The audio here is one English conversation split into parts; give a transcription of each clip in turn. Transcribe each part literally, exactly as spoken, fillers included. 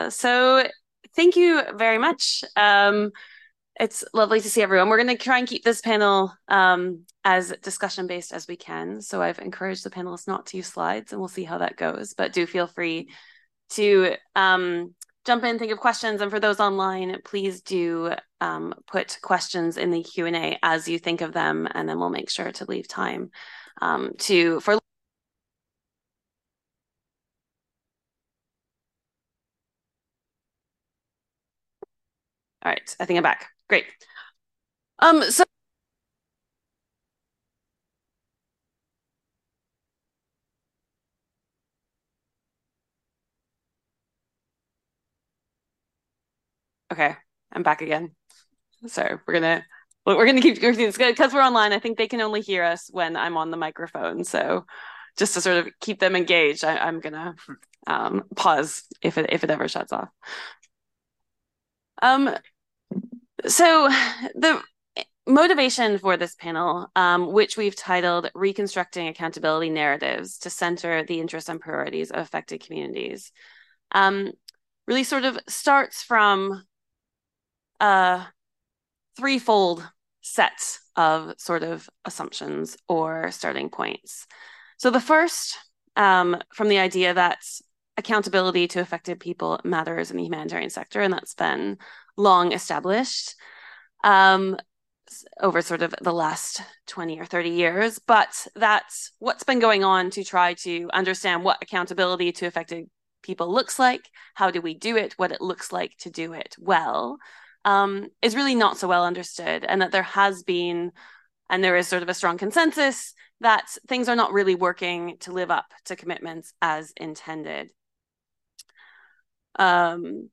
So thank you very much. Um, it's lovely to see everyone. We're going to try and keep this panel um, as discussion based as we can. So I've encouraged the panelists not to use slides, and we'll see how that goes. But do feel free to um, jump in, think of questions, and for those online, please do um, put questions in the Q and A as you think of them, and then we'll make sure to leave time um, to for. All right, I think I'm back. Great. Um, so okay, I'm back again. So we're gonna we're gonna keep because we're online. I think they can only hear us when I'm on the microphone. So just to sort of keep them engaged, I, I'm gonna um, pause if it if it ever shuts off. Um, so the motivation for this panel, um, which we've titled "Reconstructing Accountability Narratives to Center the Interests and Priorities of Affected Communities," um, really sort of starts from a threefold set of sort of assumptions or starting points. So the first, um, from the idea that accountability to affected people matters in the humanitarian sector, and that's been long established um, over sort of the last twenty or thirty years. But that's what's been going on to try to understand what accountability to affected people looks like, how do we do it, what it looks like to do it well, um, is really not so well understood, and that there has been, and there is sort of a strong consensus that things are not really working to live up to commitments as intended. Um,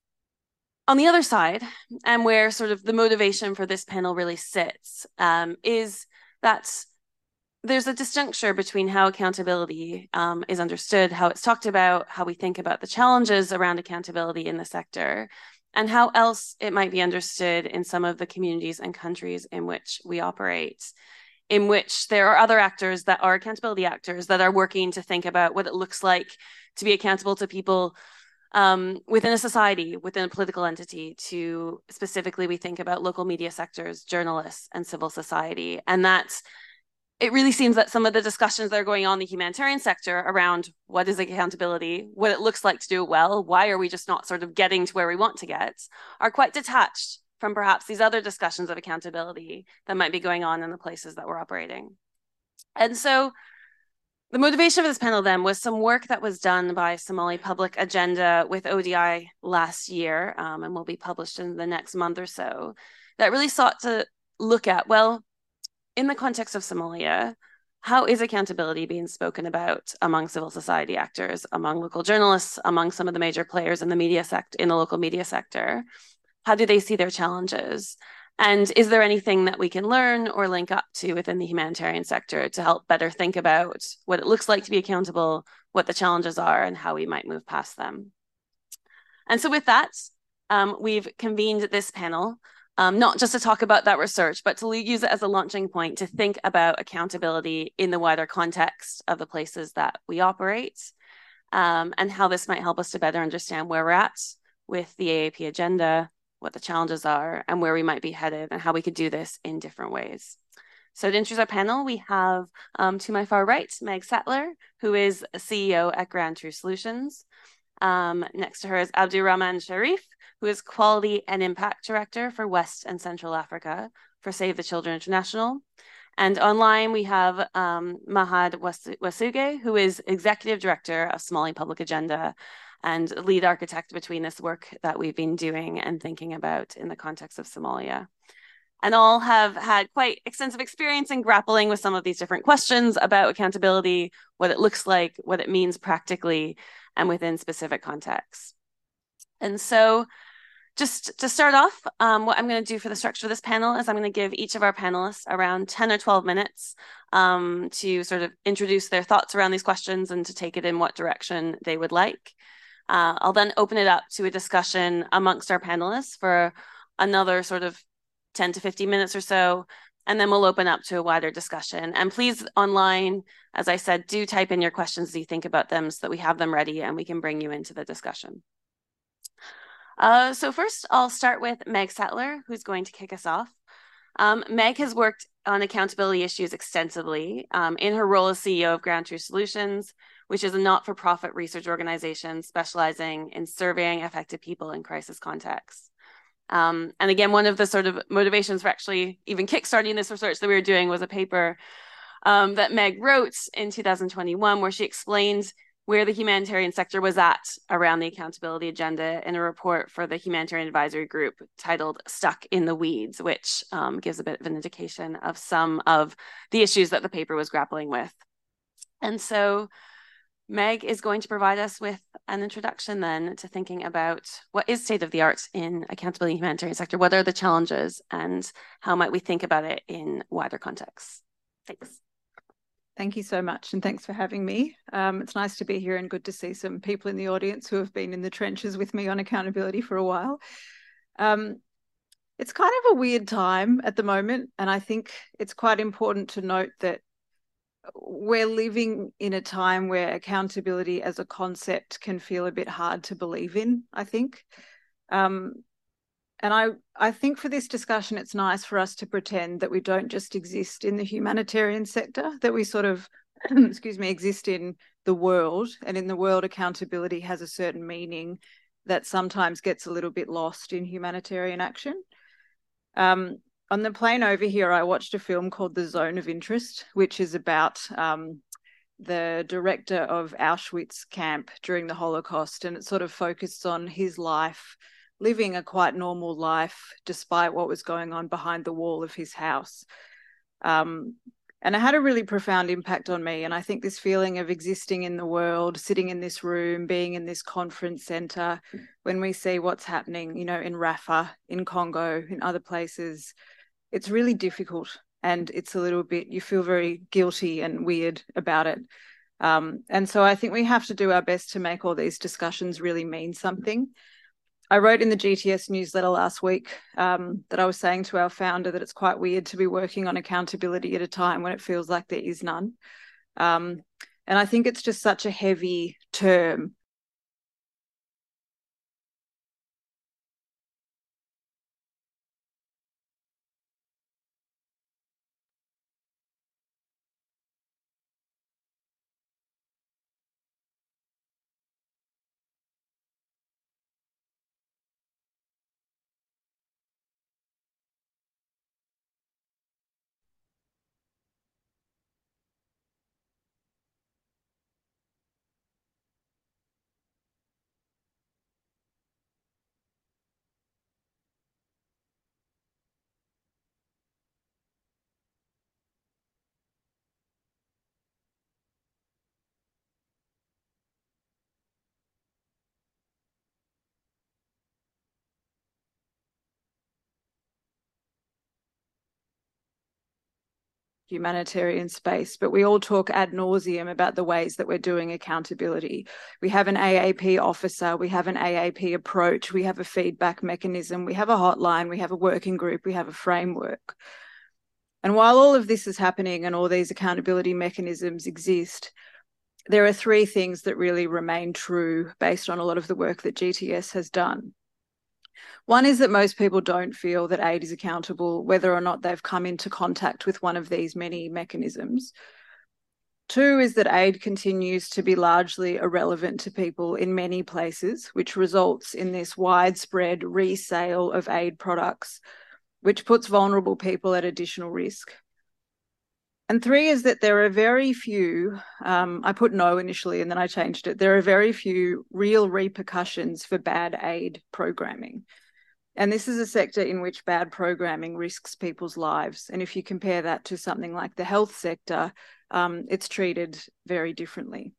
on the other side, and where sort of the motivation for this panel really sits, um, is that there's a disjuncture between how accountability um, is understood, how it's talked about, how we think about the challenges around accountability in the sector, and how else it might be understood in some of the communities and countries in which we operate, in which there are other actors that are accountability actors that are working to think about what it looks like to be accountable to people um, within a society, within a political entity. To specifically, we think about local media sectors, journalists, and civil society. And that's it really seems that some of the discussions that are going on in the humanitarian sector around what is accountability, what it looks like to do it well, why are we just not sort of getting to where we want to get, are quite detached from perhaps these other discussions of accountability that might be going on in the places that we're operating. And so the motivation of this panel then was some work that was done by Somali Public Agenda with O D I last year, um, and will be published in the next month or so, that really sought to look at, well, in the context of Somalia, how is accountability being spoken about among civil society actors, among local journalists, among some of the major players in the media sector, in the local media sector? How do they see their challenges? And is there anything that we can learn or link up to within the humanitarian sector to help better think about what it looks like to be accountable, what the challenges are, and how we might move past them? And so with that, um, we've convened this panel um, not just to talk about that research, but to use it as a launching point to think about accountability in the wider context of the places that we operate, um, and how this might help us to better understand where we're at with the A A P agenda, what the challenges are, and where we might be headed, and how we could do this in different ways. So to introduce our panel, we have um, to my far right, Meg Sattler, who is a C E O at Grand True Solutions. Um, next to her is Abdurrahman Sharif, who is Quality and Impact Director for West and Central Africa for Save the Children International. And online, we have um, Mahad Wasuge, who is Executive Director of Somali Public Agenda and lead architect between this work that we've been doing and thinking about in the context of Somalia. And all have had quite extensive experience in grappling with some of these different questions about accountability, what it looks like, what it means practically, and within specific contexts. And so just to start off, um, what I'm going to do for the structure of this panel is I'm going to give each of our panelists around ten or twelve minutes um, to sort of introduce their thoughts around these questions and to take it in what direction they would like. Uh, I'll then open it up to a discussion amongst our panelists for another sort of ten to fifteen minutes or so, and then we'll open up to a wider discussion. And please, online, as I said, do type in your questions as you think about them so that we have them ready and we can bring you into the discussion. Uh, so first, I'll start with Meg Settler, who's going to kick us off. Um, Meg has worked on accountability issues extensively um, in her role as C E O of Ground Truth Solutions, which is a not-for-profit research organization specializing in surveying affected people in crisis contexts. Um, and again, one of the sort of motivations for actually even kickstarting this research that we were doing was a paper um, that Meg wrote in two thousand twenty-one, where she explained where the humanitarian sector was at around the accountability agenda in a report for the Humanitarian Advisory Group titled Stuck in the Weeds, which um, gives a bit of an indication of some of the issues that the paper was grappling with. And so Meg is going to provide us with an introduction then to thinking about what is state of the art in accountability in the humanitarian sector, what are the challenges, and how might we think about it in wider contexts. Thanks. Thank you so much, and thanks for having me. Um, it's nice to be here and good to see some people in the audience who have been in the trenches with me on accountability for a while. Um, it's kind of a weird time at the moment, and I think it's quite important to note that we're living in a time where accountability as a concept can feel a bit hard to believe in, I think. Um, And I, I think for this discussion, it's nice for us to pretend that we don't just exist in the humanitarian sector, that we sort of, excuse me, exist in the world. And in the world, accountability has a certain meaning that sometimes gets a little bit lost in humanitarian action. Um, on the plane over here, I watched a film called The Zone of Interest, which is about um, the director of Auschwitz camp during the Holocaust. And it sort of focused on his life, living a quite normal life despite what was going on behind the wall of his house. Um, and it had a really profound impact on me. And I think this feeling of existing in the world, sitting in this room, being in this conference center, when we see what's happening, you know, in Rafah, in Congo, in other places, it's really difficult. And it's a little bit, you feel very guilty and weird about it. Um, and so I think we have to do our best to make all these discussions really mean something. I wrote in the G T S newsletter last week um, that I was saying to our founder that it's quite weird to be working on accountability at a time when it feels like there is none. Um, and I think it's just such a heavy term. Humanitarian space, but we all talk ad nauseum about the ways that we're doing accountability. We have an A A P officer, we have an A A P approach, we have a feedback mechanism, we have a hotline, we have a working group, we have a framework. And while all of this is happening and all these accountability mechanisms exist, there are three things that really remain true based on a lot of the work that G T S has done. One is that most people don't feel that aid is accountable, whether or not they've come into contact with one of these many mechanisms. Two is that aid continues to be largely irrelevant to people in many places, which results in this widespread resale of aid products, which puts vulnerable people at additional risk. And three is that there are very few, um, I put no initially and then I changed it, there are very few real repercussions for bad aid programming. And this is a sector in which bad programming risks people's lives. And if you compare that to something like the health sector, um, it's treated very differently.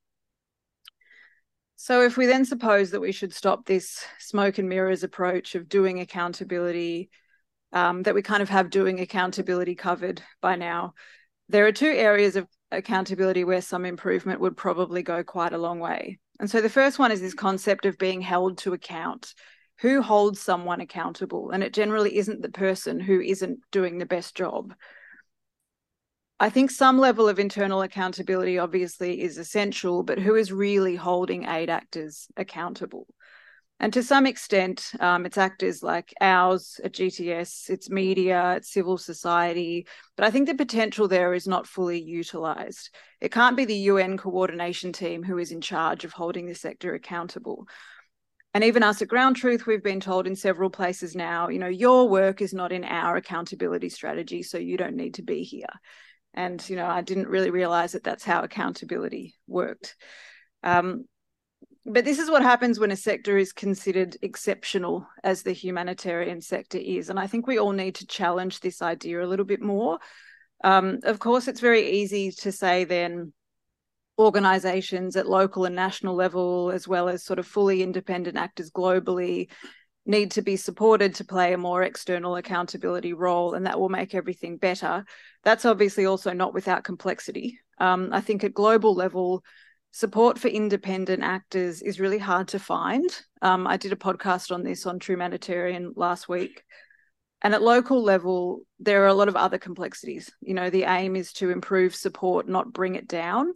So if we then suppose that we should stop this smoke and mirrors approach of doing accountability, um, that we kind of have doing accountability covered by now, there are two areas of accountability where some improvement would probably go quite a long way. And so the first one is this concept of being held to account. Who holds someone accountable? And it generally isn't the person who isn't doing the best job. I think some level of internal accountability obviously is essential, but who is really holding aid actors accountable? And to some extent, um, it's actors like ours at G T S, it's media, it's civil society. But I think the potential there is not fully utilised. It can't be the U N coordination team who is in charge of holding the sector accountable. And even us at Ground Truth, we've been told in several places now, you know, your work is not in our accountability strategy, so you don't need to be here. And, you know, I didn't really realise that that's how accountability worked. Um, But this is what happens when a sector is considered exceptional, as the humanitarian sector is. And I think we all need to challenge this idea a little bit more. Um, of course, it's very easy to say then organisations at local and national level, as well as sort of fully independent actors globally, need to be supported to play a more external accountability role, and that will make everything better. That's obviously also not without complexity. Um, I think at global level, support for independent actors is really hard to find. Um, I did a podcast on this on True Humanitarian last week. And at local level, there are a lot of other complexities. You know, the aim is to improve support, not bring it down.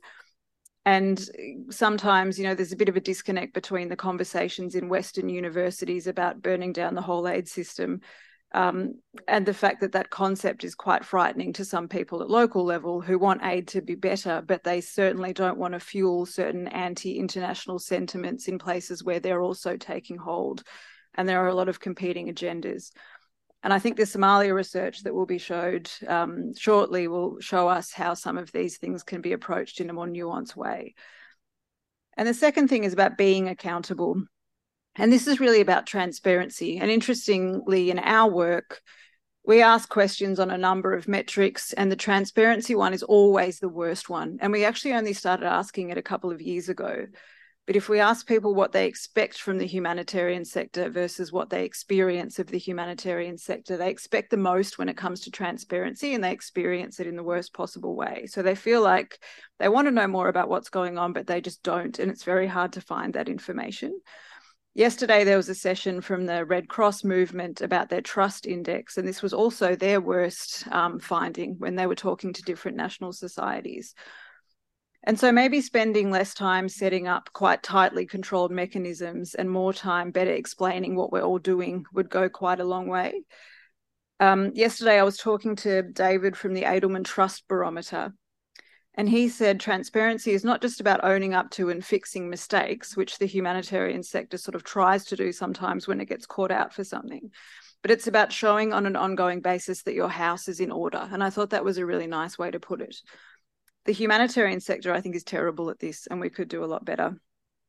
And sometimes, you know, there's a bit of a disconnect between the conversations in Western universities about burning down the whole aid system um, and the fact that that concept is quite frightening to some people at local level who want aid to be better, but they certainly don't want to fuel certain anti-international sentiments in places where they're also taking hold. And there are a lot of competing agendas. And I think the Somalia research that will be showed um, shortly will show us how some of these things can be approached in a more nuanced way. And the second thing is about being accountable. And this is really about transparency. And interestingly, in our work, we ask questions on a number of metrics, and the transparency one is always the worst one. And we actually only started asking it a couple of years ago. But if we ask people what they expect from the humanitarian sector versus what they experience of the humanitarian sector, they expect the most when it comes to transparency, and they experience it in the worst possible way. So they feel like they want to know more about what's going on, but they just don't. And it's very hard to find that information. Yesterday, there was a session from the Red Cross movement about their trust index, and this was also their worst um, finding when they were talking to different national societies. And so maybe spending less time setting up quite tightly controlled mechanisms and more time better explaining what we're all doing would go quite a long way. Um, yesterday, I was talking to David from the Edelman Trust Barometer, and he said transparency is not just about owning up to and fixing mistakes, which the humanitarian sector sort of tries to do sometimes when it gets caught out for something, but it's about showing on an ongoing basis that your house is in order. And I thought that was a really nice way to put it. The humanitarian sector, I think, is terrible at this, and we could do a lot better.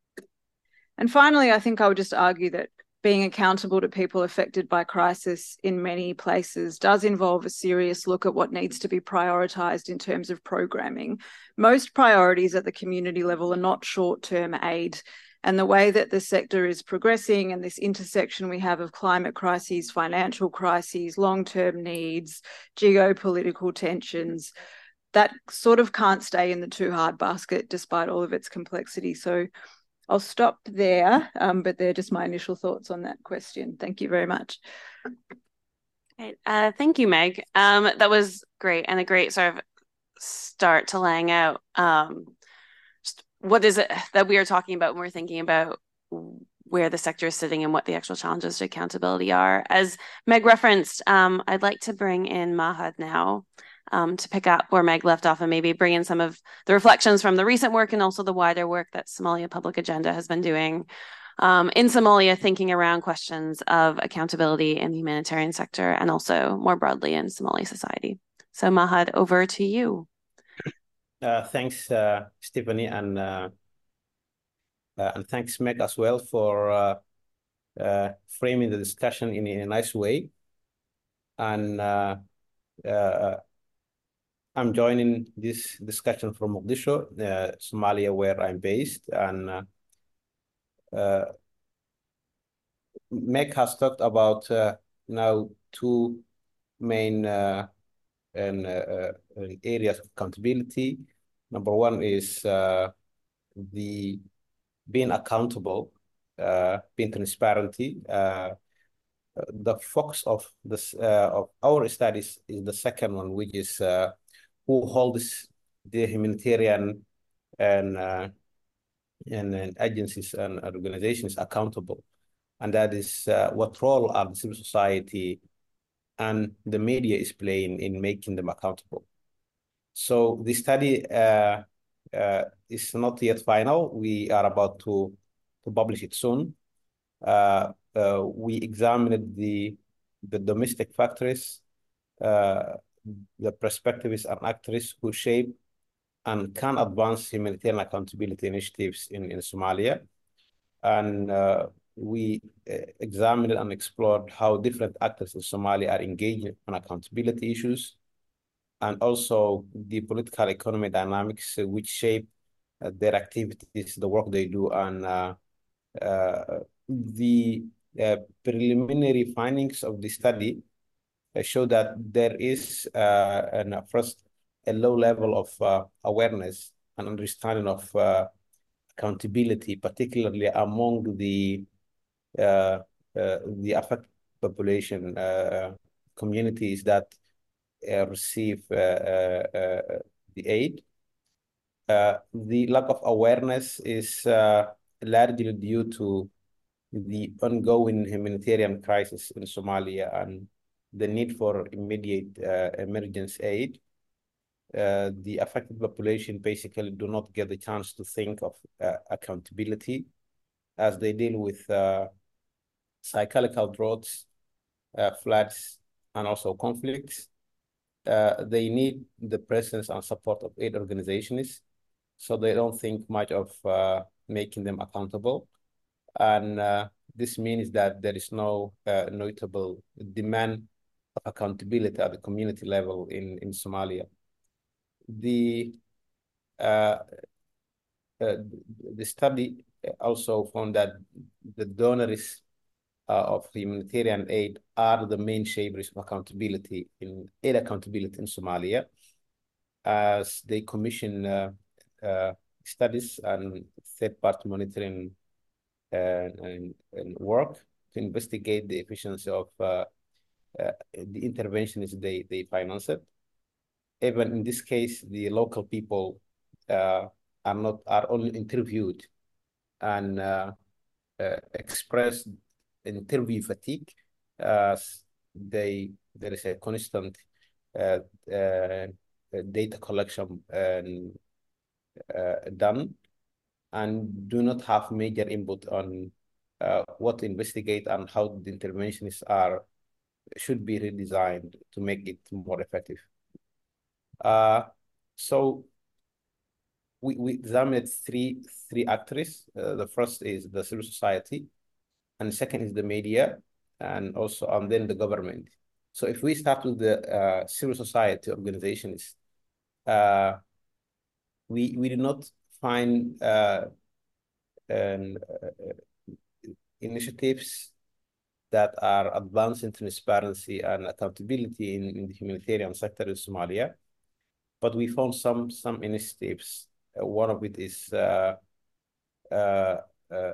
And finally, I think I would just argue that being accountable to people affected by crisis in many places does involve a serious look at what needs to be prioritised in terms of programming. Most priorities at the community level are not short-term aid, and the way that the sector is progressing and this intersection we have of climate crises, financial crises, long-term needs, geopolitical tensions, that sort of can't stay in the too hard basket despite all of its complexity. So I'll stop there, um, but they're just my initial thoughts on that question. Thank you very much. Right. Uh, thank you, Meg. Um, that was great, and a great sort of start to laying out um, just what is it that we are talking about when we're thinking about where the sector is sitting and what the actual challenges to accountability are. As Meg referenced, um, I'd like to bring in Mahad now. Um, to pick up where Meg left off and maybe bring in some of the reflections from the recent work and also the wider work that Somalia Public Agenda has been doing um, in Somalia, thinking around questions of accountability in the humanitarian sector and also more broadly in Somali society. So Mahad, over to you. Uh, thanks, uh, Stephanie, and uh, uh, and thanks, Meg, as well, for uh, uh, framing the discussion in, in a nice way. And uh, uh, I'm joining this discussion from Mogadishu, uh, Somalia, where I'm based. And uh, uh, Meg has talked about uh, now two main uh, and, uh, uh, areas of accountability. Number one is uh, the being accountable, uh, being transparency. Uh, the focus of this uh, of our studies is the second one, which is uh, who holds the humanitarian and, uh, and and agencies and organizations accountable. and that is uh, what role are the civil society and the media is playing in making them accountable. So the study uh, uh, is not yet final. We are about to, to publish it soon. Uh, uh, we examined the, the domestic factors, uh, the perspectives and actors who shape and can advance humanitarian accountability initiatives in, in Somalia. And uh, we uh, examined and explored how different actors in Somalia are engaged on accountability issues, and also the political economy dynamics uh, which shape uh, their activities, the work they do, and uh, uh, the uh, preliminary findings of the study uh, show that there is uh, an, uh, first a low level of uh, awareness and understanding of uh, accountability, particularly among the uh, uh, the affected population uh, communities that uh, receive uh, uh, uh, the aid. Uh, the lack of awareness is uh, largely due to the ongoing humanitarian crisis in Somalia and the need for immediate uh, emergency aid. Uh, the affected population basically do not get the chance to think of uh, accountability as they deal with uh, cyclical droughts, uh, floods, and also conflicts. Uh, they need the presence and support of aid organizations, so they don't think much of uh, making them accountable. And uh, this means that there is no uh, notable demand of accountability at the community level in, in Somalia. The, uh, uh, the study also found that the donors uh, of humanitarian aid are the main shapers of accountability in aid accountability in Somalia, as they commission uh, uh, studies and third-party monitoring and, and, and work to investigate the efficiency of uh, uh, the interventions they, they financed. Even in this case, the local people uh, are not are only interviewed and uh, uh, express interview fatigue. Uh, they there is a constant uh, uh, data collection and, uh, done, and do not have major input on uh, what to investigate and how the interventions are should be redesigned to make it more effective. Uh, so we, we examined three three actors. Uh, the first is the civil society, and the second is the media, and also and then the government. So if we start with the uh, civil society organizations, uh, we we did not find uh, an, uh, initiatives that are advancing transparency and accountability in, in the humanitarian sector in Somalia, but we found some some initiatives. Uh, one of it is uh, uh, uh,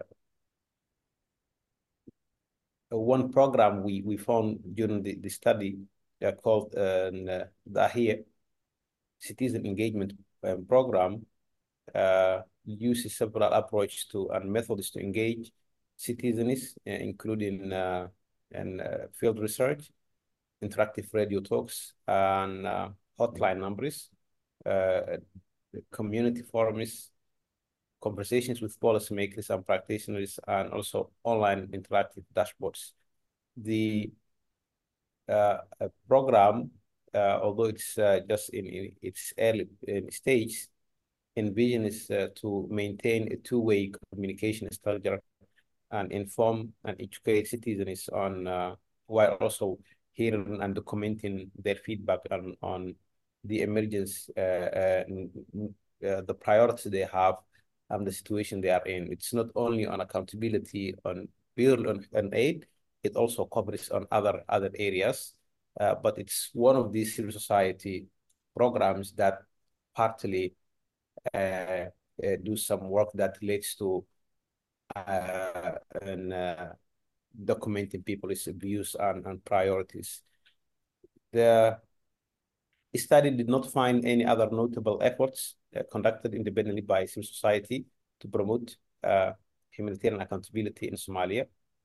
one program we we found during the, the study uh, called uh, the Ahia Citizen Engagement um, Program. Uh, uses several approaches to and methods to engage citizens, uh, including uh, and uh, field research, interactive radio talks, and uh, hotline numbers, uh, community forums, conversations with policymakers and practitioners, and also online interactive dashboards. The uh, program, uh, although it's uh, just in, in its early in stage, envision is uh, to maintain a two-way communication structure and inform and educate citizens on uh, while also hearing and documenting their feedback on, on the emergence, uh, uh, uh, the priorities they have and the situation they are in. It's not only on accountability on purely on, on aid, it also covers on other other areas. Uh, but it's one of these civil society programs that partly uh, uh, do some work that relates to uh, and uh, documenting people's views and, and priorities. The study did not find any other notable efforts uh, conducted independently by civil society to promote uh, humanitarian accountability in Somalia.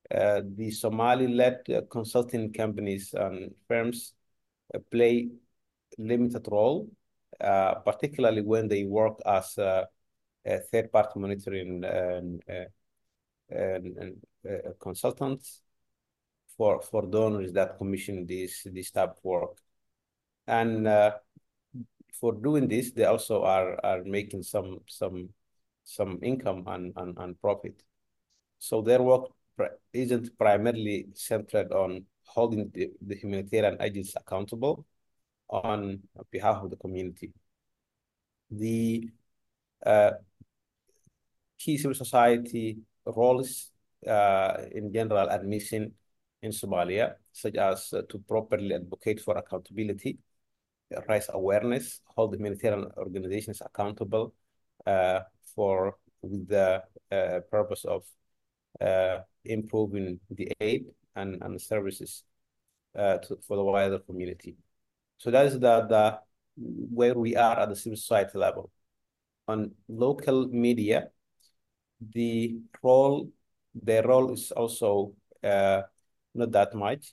uh, the Somali-led uh, consulting companies and firms uh, play limited role, uh, particularly when they work as uh, a third-party monitoring and, uh, and, and uh, consultants for for donors that commission this this type of work. And uh, for doing this, they also are are making some some some income and and, and profit. So their work isn't primarily centered on holding the, the humanitarian agents accountable on behalf of the community. The uh, key civil society roles uh, in general are missing in Somalia, such as uh, to properly advocate for accountability, raise awareness, hold humanitarian organizations accountable uh, for with the uh, purpose of uh, improving the aid and, and services uh, to, for the wider community. So that is the, the where we are at the civil society level. On local media, the role, their role is also uh, not that much.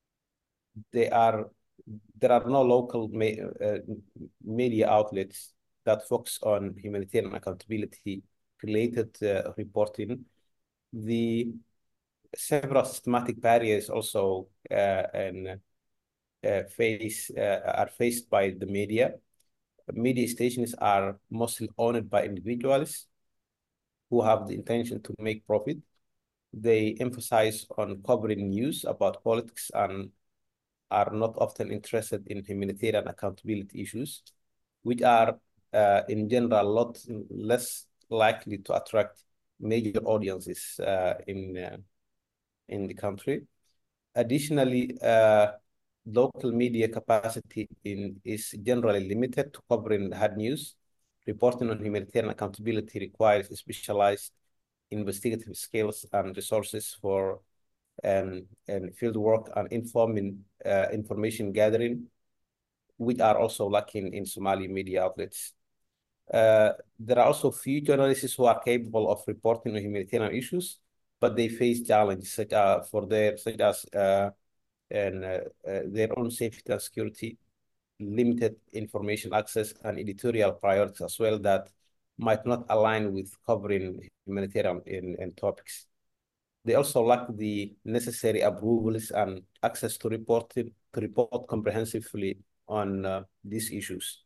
They are there are no local me, uh, media outlets that focus on humanitarian accountability related uh, reporting. The several systematic barriers also uh, and uh, face uh, are faced by the media. Media stations are mostly owned by individuals who have the intention to make profit. They emphasize on covering news about politics and are not often interested in humanitarian accountability issues, which are uh, in general a lot less likely to attract major audiences uh, in uh, in the country. Additionally, uh, local media capacity in, is generally limited to covering hard news. Reporting on humanitarian accountability requires specialized investigative skills and resources for um, and field work and informing uh, information gathering, which are also lacking in Somali media outlets. Uh, there are also few journalists who are capable of reporting on humanitarian issues, but they face challenges such as for their such as uh, and uh, uh, their own safety and security, limited information access, and editorial priorities as well that might not align with covering humanitarian in, in topics. They also lack the necessary approvals and access to reporting to report comprehensively on uh, these issues.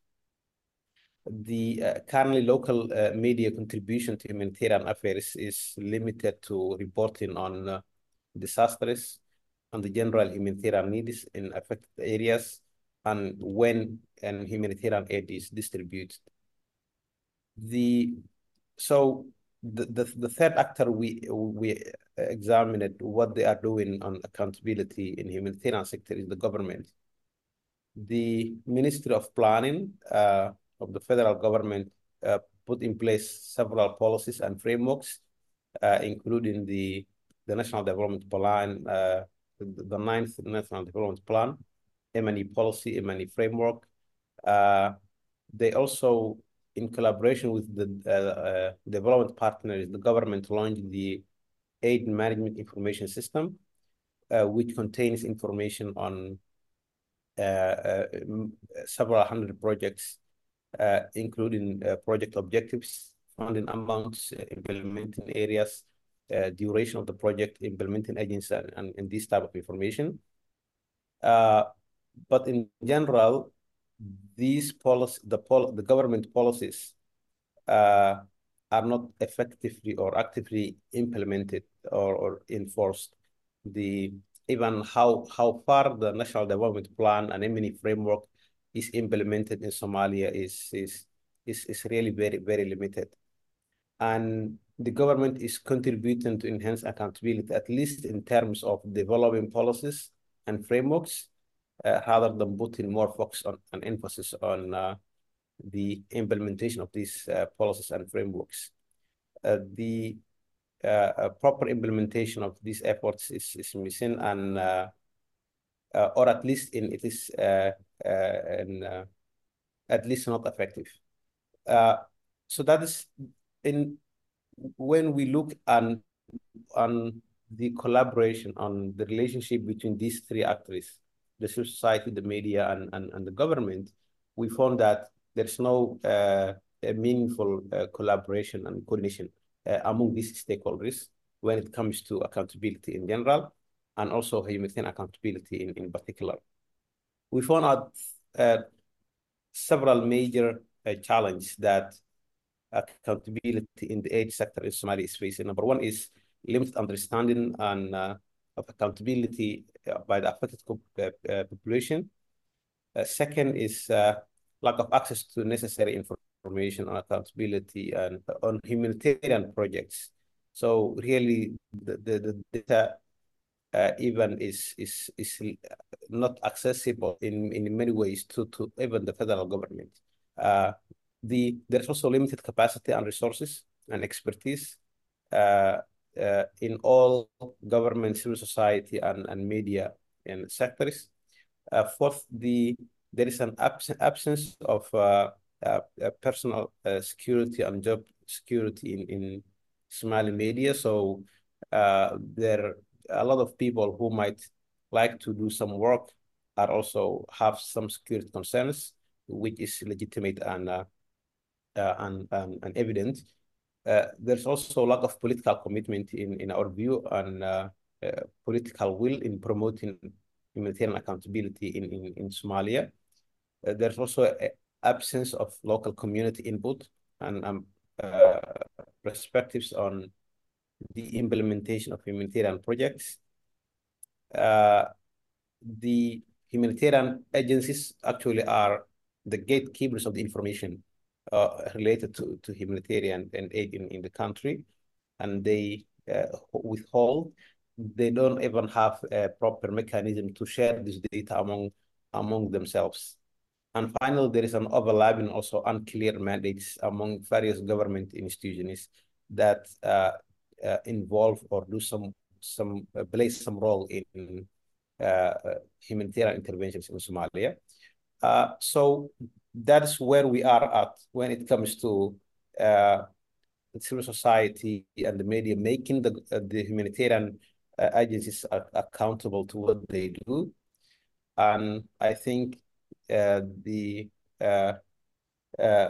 The uh, currently local uh, media contribution to humanitarian affairs is limited to reporting on uh, disasters and the general humanitarian needs in affected areas and when and humanitarian aid is distributed. The so the, the, the third actor we we examined what they are doing on accountability in humanitarian sector is the government. The Ministry of Planning uh, of the federal government uh, put in place several policies and frameworks, uh, including the the National Development Plan, uh, the, the ninth National Development Plan, M and E policy, M and E framework. Uh, they also, in collaboration with the uh, uh, development partners, the government launched the Aid Management Information System, uh, which contains information on uh, uh, several hundred projects, uh, including uh, project objectives, funding amounts, uh, implementing areas, uh, duration of the project, implementing agents, and, and, and this type of information. Uh, but in general, these policies, the, pol the government policies uh, are not effectively or actively implemented or, or enforced. The even how how far the National Development Plan and M and E framework is implemented in Somalia is is is, is really very very limited. And the government is contributing to enhance accountability, at least in terms of developing policies and frameworks, uh, rather than putting more focus on and emphasis on uh, the implementation of these uh, policies and frameworks. Uh, the uh, uh, proper implementation of these efforts is, is missing, and uh, uh, or at least in it is uh, uh, and, uh, at least not effective. Uh, so that is in when we look on on the collaboration on the relationship between these three actors, the civil society, the media, and, and, and the government, we found that there's no uh, meaningful uh, collaboration and coordination uh, among these stakeholders when it comes to accountability in general, and also humanitarian accountability in, in particular. We found out uh, several major uh, challenges that accountability in the aid sector in Somalia is facing. Number one is limited understanding and uh, of accountability uh, by the affected uh, uh, population. Uh, second is uh, lack of access to necessary information on accountability and on humanitarian projects. So really, the, the, the data uh, even is is is not accessible in in many ways to to even the federal government. Uh, the there's also limited capacity and resources and expertise uh, uh, in all government, civil society, and and media and sectors. Uh, fourth, the there is an abs absence of uh, uh, uh, personal uh, security and job security in in Somali media. So uh, there a lot of people who might like to do some work are also have some security concerns, which is legitimate and uh, uh, and, and, and evident. Uh, there's also a lack of political commitment in, in our view and uh, uh, political will in promoting humanitarian accountability in, in, in Somalia. Uh, there's also an absence of local community input and um, uh, perspectives on the implementation of humanitarian projects. Uh, the humanitarian agencies actually are the gatekeepers of the information uh, related to, to humanitarian and aid in, in the country, and they uh, withhold. They don't even have a proper mechanism to share this data among, among themselves. And finally, there is an overlapping, also unclear mandates among various government institutions that uh, uh, involve or do some, some uh, play some role in uh, humanitarian interventions in Somalia. Uh, so that's where we are at when it comes to uh, civil society and the media making the, uh, the humanitarian uh, agencies accountable to what they do. And I think uh, the uh, uh,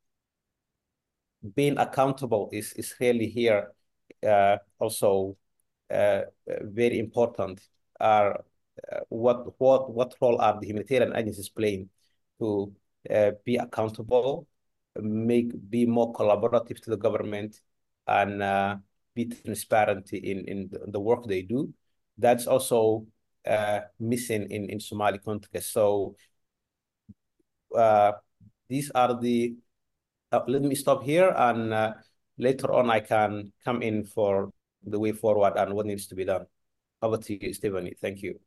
being accountable is, is really here uh, also uh, very important. Are uh, what what what role are the humanitarian agencies playing to uh, be accountable, make be more collaborative to the government, and uh, be transparent in in the work they do. That's also uh, missing in in Somali context. So uh, these are the. Uh, let me stop here, and uh, later on I can come in for the way forward and what needs to be done. Over to you, Stephanie. Thank you.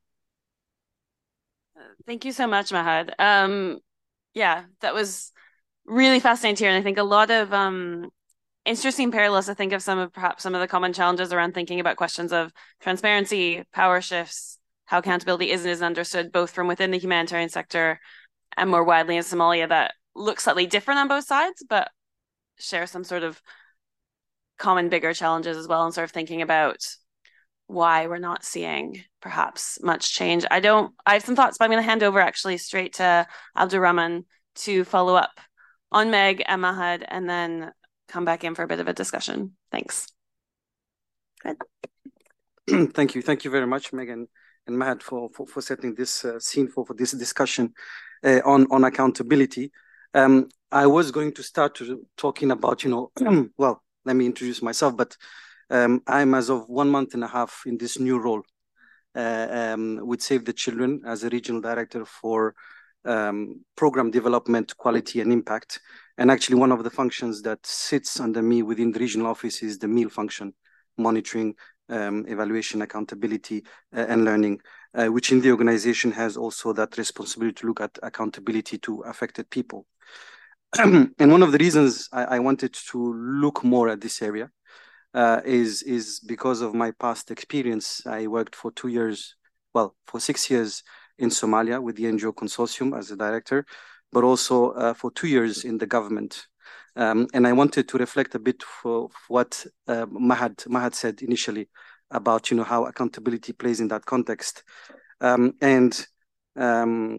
Thank you so much, Mahad. Um, yeah, that was really fascinating to hear. And I think a lot of um, interesting parallels to think of some of perhaps some of the common challenges around thinking about questions of transparency, power shifts, how accountability is and isn't understood, both from within the humanitarian sector and more widely in Somalia, that look slightly different on both sides, but share some sort of common bigger challenges as well, and sort of thinking about why we're not seeing perhaps much change. I don't, I have some thoughts, but I'm going to hand over actually straight to Abdurrahman to follow up on Meg and Mahad, and then come back in for a bit of a discussion. Thanks. Good. Thank you. Thank you very much, Megan and Mahad, for, for, for setting this uh, scene for, for this discussion uh, on, on accountability. Um, I was going to start to, talking about, you know, well, let me introduce myself, but Um, I'm as of one month and a half in this new role uh, um, with Save the Children as a regional director for um, program development, quality and impact. And actually one of the functions that sits under me within the regional office is the M E A L function, monitoring, um, evaluation, accountability uh, and learning, uh, which in the organization has also that responsibility to look at accountability to affected people. And one of the reasons I, I wanted to look more at this area Uh, is is because of my past experience. I worked for two years, well, for six years in Somalia with the N G O Consortium as a director, but also uh, for two years in the government. Um, and I wanted to reflect a bit for, for what uh, Mahad, Mahad said initially about, you know, how accountability plays in that context. Um, and um,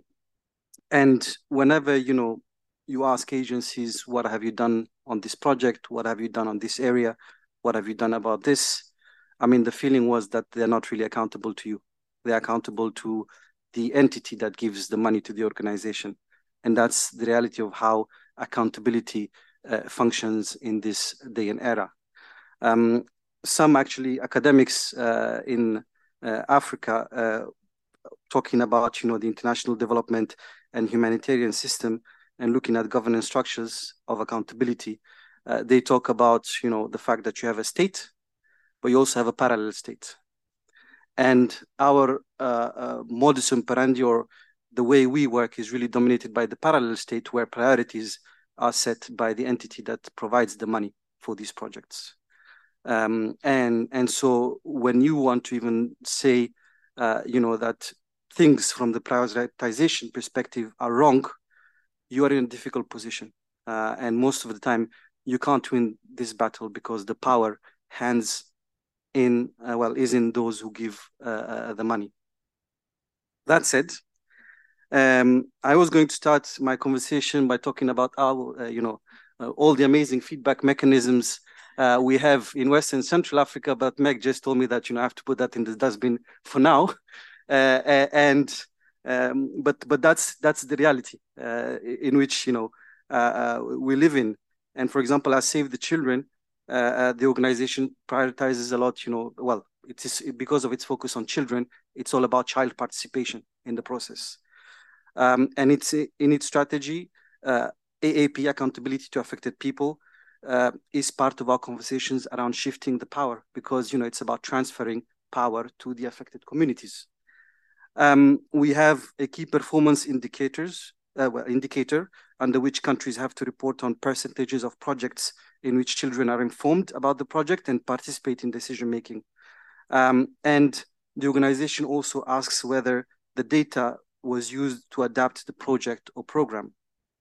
and whenever, you know, you ask agencies, what have you done on this project? What have you done on this area? What have you done about this? I mean, the feeling was that they're not really accountable to you. They're accountable to the entity that gives the money to the organization. And that's the reality of how accountability uh, functions in this day and era. Um, some actually academics uh, in uh, Africa uh, talking about, you know, the international development and humanitarian system and looking at governance structures of accountability, uh, they talk about, you know, the fact that you have a state, but you also have a parallel state. And our uh, uh, modus operandi, or the way we work, is really dominated by the parallel state, where priorities are set by the entity that provides the money for these projects. Um, and, and so when you want to even say, uh, you know, that things from the prioritization perspective are wrong, you are in a difficult position. Uh, and most of the time, you can't win this battle because the power hands in, uh, well, is in those who give uh, uh, the money. That said, um, I was going to start my conversation by talking about our, uh, you know, uh, all the amazing feedback mechanisms uh, we have in West and Central Africa, but Meg just told me that, you know, I have to put that in the dustbin for now. Uh, and um, but but that's that's the reality uh, in which, you know, uh, uh, we live in. And for example, as Save the Children, uh, uh, the organization prioritizes a lot, you know, well, it is because of its focus on children, it's all about child participation in the process. Um, and it's in its strategy, uh, A A P, accountability to affected people, uh, is part of our conversations around shifting the power, because, you know, it's about transferring power to the affected communities. Um, we have a key performance indicators, uh, well, indicator under which countries have to report on percentages of projects in which children are informed about the project and participate in decision making. Um, and the organization also asks whether the data was used to adapt the project or program.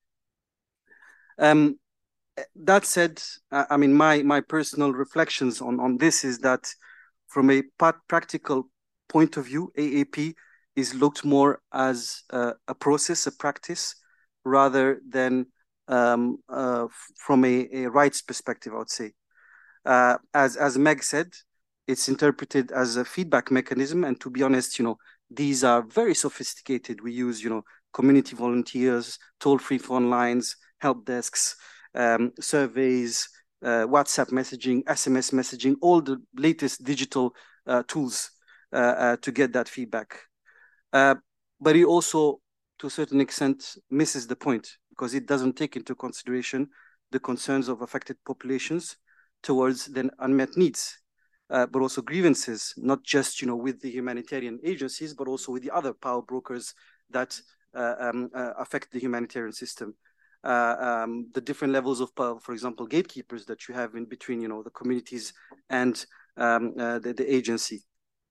Um, that said, I mean, my, my personal reflections on, on this is that from a practical point of view, A A P is looked more as a, a process, a practice, rather than um, uh, from a, a rights perspective, I would say. Uh, as, as Meg said, it's interpreted as a feedback mechanism. And to be honest, you know, these are very sophisticated. We use, you know, community volunteers, toll-free phone lines, help desks, um, surveys, uh, WhatsApp messaging, S M S messaging, all the latest digital uh, tools uh, uh, to get that feedback. Uh, but it also, to a certain extent, misses the point, because it doesn't take into consideration the concerns of affected populations towards their unmet needs, uh, but also grievances, not just, you know, with the humanitarian agencies, but also with the other power brokers that uh, um, uh, affect the humanitarian system. Uh, um, the different levels of power, for example, gatekeepers that you have in between, you know, the communities and um, uh, the, the agency.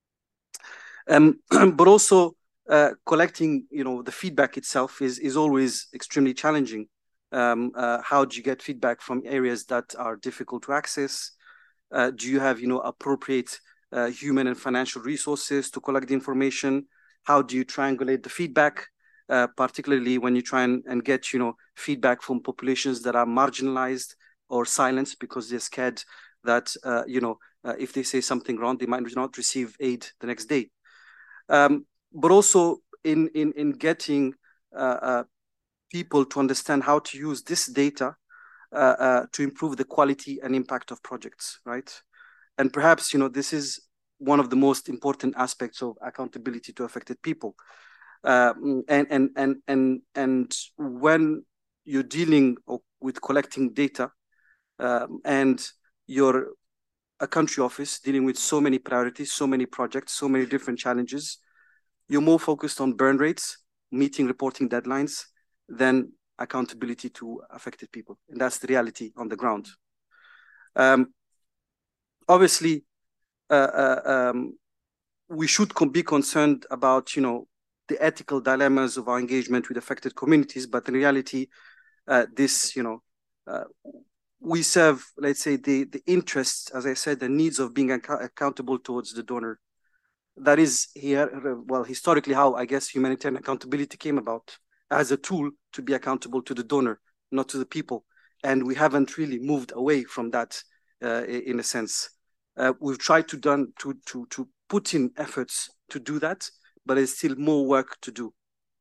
Um, but also uh, collecting, you know, the feedback itself is, is always extremely challenging. Um, uh, how do you get feedback from areas that are difficult to access? Uh, do you have, you know, appropriate uh, human and financial resources to collect the information? How do you triangulate the feedback, uh, particularly when you try and, and get, you know, feedback from populations that are marginalized or silenced because they're scared that, uh, you know, uh, if they say something wrong, they might not receive aid the next day. Um, but also in, in, in getting uh, uh, people to understand how to use this data uh, uh, to improve the quality and impact of projects, right? And perhaps, you know, this is one of the most important aspects of accountability to affected people. Uh, and, and, and, and, and when you're dealing with collecting data um, and you're a country office dealing with so many priorities, so many projects, so many different challenges, you're more focused on burn rates, meeting reporting deadlines, than accountability to affected people. And that's the reality on the ground. Um, obviously, uh, uh, um, we should be concerned about, you know, the ethical dilemmas of our engagement with affected communities, but in reality, uh, this, you know, uh, we serve, let's say, the, the interests, as I said, the needs of being ac accountable towards the donor. That is here, well, historically how, I guess, humanitarian accountability came about, as a tool to be accountable to the donor, not to the people. And we haven't really moved away from that uh, in a sense. Uh, we've tried to, done, to, to, to put in efforts to do that, but there's still more work to do.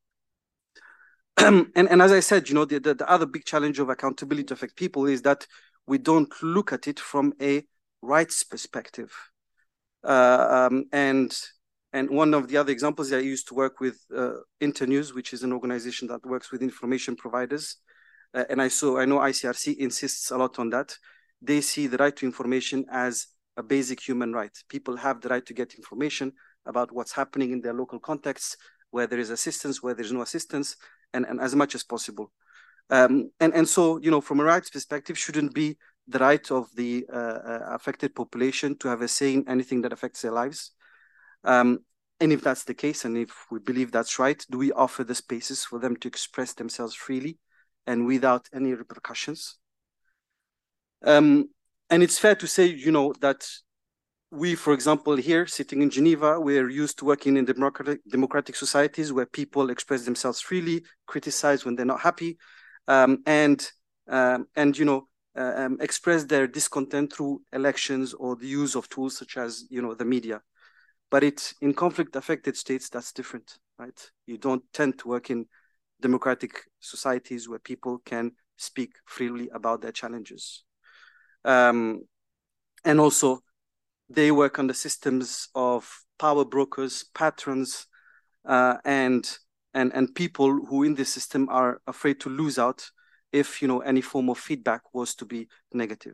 and, and as I said, you know, the, the, the other big challenge of accountability to affect people is that we don't look at it from a rights perspective. Uh, um, and and one of the other examples, I used to work with uh, Internews, which is an organization that works with information providers. Uh, and I saw, I know I C R C insists a lot on that. They see the right to information as a basic human right. People have the right to get information about what's happening in their local context, where there is assistance, where there's no assistance, and, and as much as possible. Um, and, and so, you know, from a rights perspective, shouldn't be the right of the uh, uh, affected population to have a say in anything that affects their lives. Um, and if that's the case, and if we believe that's right, do we offer the spaces for them to express themselves freely and without any repercussions? Um, and it's fair to say, you know, that we, for example, here sitting in Geneva, we're used to working in democratic, democratic societies where people express themselves freely, criticize when they're not happy, um, and, um, and, you know, uh, um, express their discontent through elections or the use of tools such as, you know, the media. But it, in conflict-affected states, that's different, right? You don't tend to work in democratic societies where people can speak freely about their challenges. Um, and also, they work under systems of power brokers, patrons, uh, and, and, and people who in this system are afraid to lose out if, you know, any form of feedback was to be negative.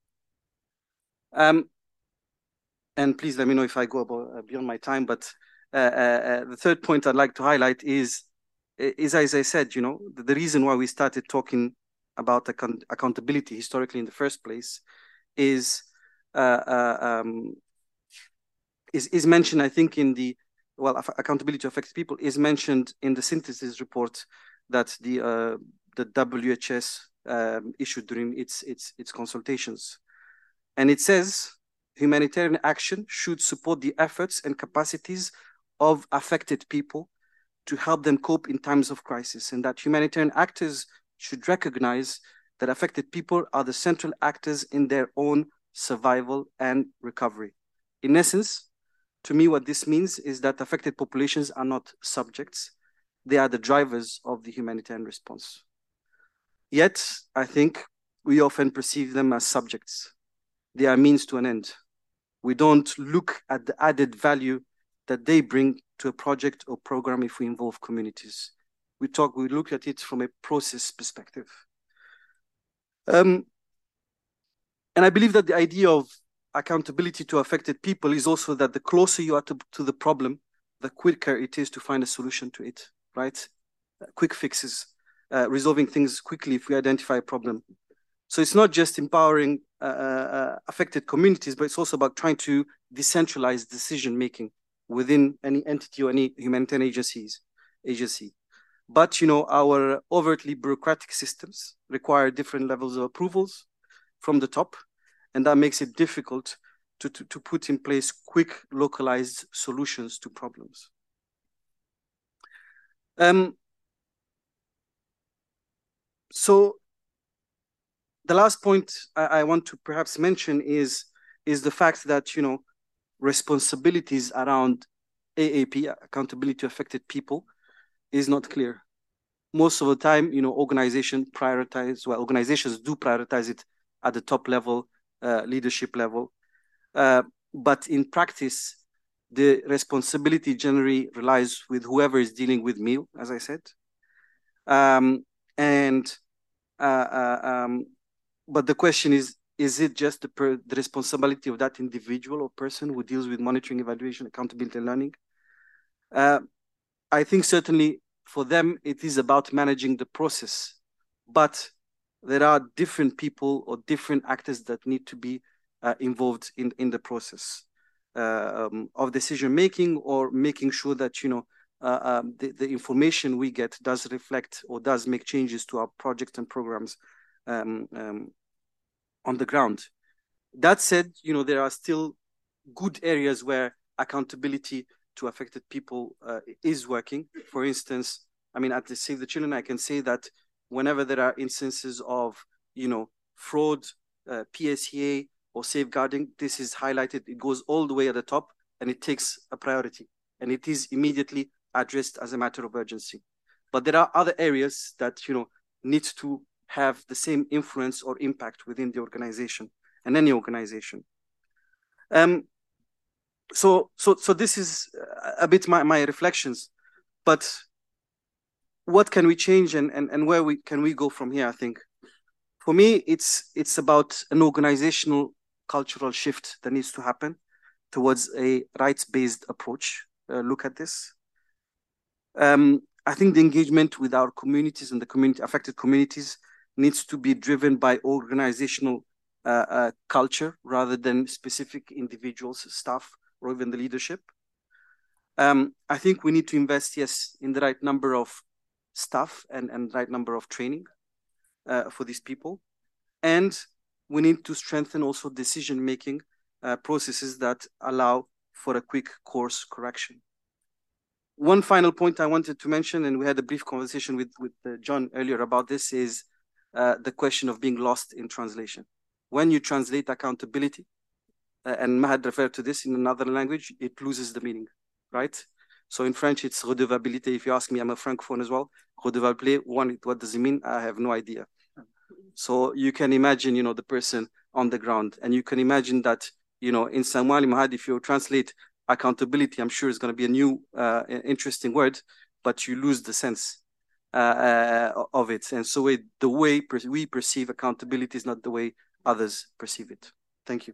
Um, and please let me know if I go about, uh, beyond my time, but uh, uh, the third point I'd like to highlight is, is as I said, you know, the, the reason why we started talking about account accountability historically in the first place is, uh, uh, um, is, is mentioned, I think, in the, well, accountability to affected people is mentioned in the synthesis report that the, uh, the W H S um, issued during its, its, its consultations. And it says, humanitarian action should support the efforts and capacities of affected people to help them cope in times of crisis, and that humanitarian actors should recognize that affected people are the central actors in their own survival and recovery. In essence, to me, what this means is that affected populations are not subjects. They are the drivers of the humanitarian response. Yet, I think we often perceive them as subjects. They are means to an end. We don't look at the added value that they bring to a project or program if we involve communities. We talk, we look at it from a process perspective. Um, and I believe that the idea of accountability to affected people is also that the closer you are to, to the problem, the quicker it is to find a solution to it, right? Uh, quick fixes, uh, resolving things quickly if we identify a problem. So it's not just empowering uh, uh, affected communities, but it's also about trying to decentralize decision-making within any entity or any humanitarian agencies, agency. But, you know, our overtly bureaucratic systems require different levels of approvals from the top, and that makes it difficult to, to, to put in place quick, localized solutions to problems. Um, so the last point I, I want to perhaps mention is, is the fact that, you know, responsibilities around A A P, accountability to affected people, is not clear. Most of the time, you know, organizations prioritize, well, organizations do prioritize it at the top level, uh, leadership level. Uh, but in practice, the responsibility generally relies with whoever is dealing with meal, as I said. Um, and, uh, uh, um, but the question is, is it just the, per, the responsibility of that individual or person who deals with monitoring, evaluation, accountability, and learning? Uh, I think certainly for them, it is about managing the process, but there are different people or different actors that need to be uh, involved in, in the process uh, um, of decision-making, or making sure that, you know, uh, um, the, the information we get does reflect or does make changes to our projects and programs um, um, on the ground. That said, you know, there are still good areas where accountability to affected people uh, is working. For instance, I mean, at the Save the Children, I can say that whenever there are instances of, you know, fraud, uh, P S E A or safeguarding, this is highlighted. It goes all the way at the top and it takes a priority and it is immediately addressed as a matter of urgency. But there are other areas that, you know, need to have the same influence or impact within the organization and any organization. Um, so, so, so this is a bit my, my reflections, but what can we change and, and, and where we can we go from here? I think for me, it's, it's about an organizational cultural shift that needs to happen towards a rights-based approach. Uh, look at this. Um, I think the engagement with our communities and the community affected communities needs to be driven by organizational uh, uh, culture rather than specific individuals, staff, or even the leadership. Um, I think we need to invest, yes, in the right number of staff and, and right number of training uh, for these people. And we need to strengthen also decision-making uh, processes that allow for a quick course correction. One final point I wanted to mention, and we had a brief conversation with, with uh, John earlier about this, is uh, the question of being lost in translation. When you translate accountability, uh, and Mahad referred to this in another language, it loses the meaning, right? So in French, it's redevabilité. If you ask me, I'm a Francophone as well. Redevabilité, one, what does it mean? I have no idea. So you can imagine, you know, the person on the ground, and you can imagine that, you know, in Somali, Mahad, if you translate accountability, I'm sure it's going to be a new, uh, interesting word, but you lose the sense uh, uh, of it. And so it, the way per we perceive accountability is not the way others perceive it. Thank you.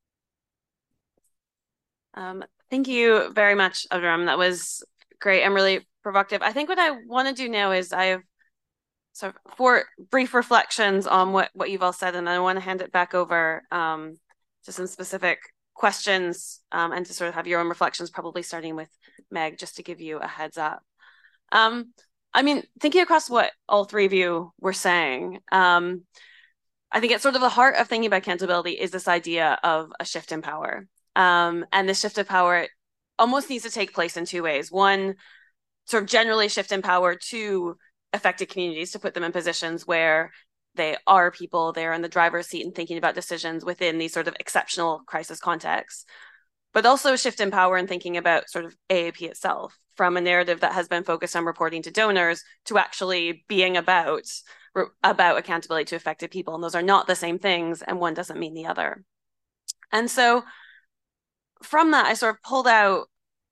Um, thank you very much, Abdurrahman. That was great and really provocative. I think what I want to do now is I have sort of four brief reflections on what, what you've all said, and I want to hand it back over um, to some specific questions um, and to sort of have your own reflections, probably starting with Meg, just to give you a heads up. Um, I mean, thinking across what all three of you were saying, um, I think it's sort of the heart of thinking about accountability is this idea of a shift in power. Um, and the shift of power almost needs to take place in two ways. One, sort of generally shift in power to affected communities to put them in positions where they are people, they're in the driver's seat and thinking about decisions within these sort of exceptional crisis contexts, but also a shift in power and thinking about sort of A A P itself from a narrative that has been focused on reporting to donors to actually being about, about accountability to affected people. And those are not the same things, and one doesn't mean the other. And so from that, I sort of pulled out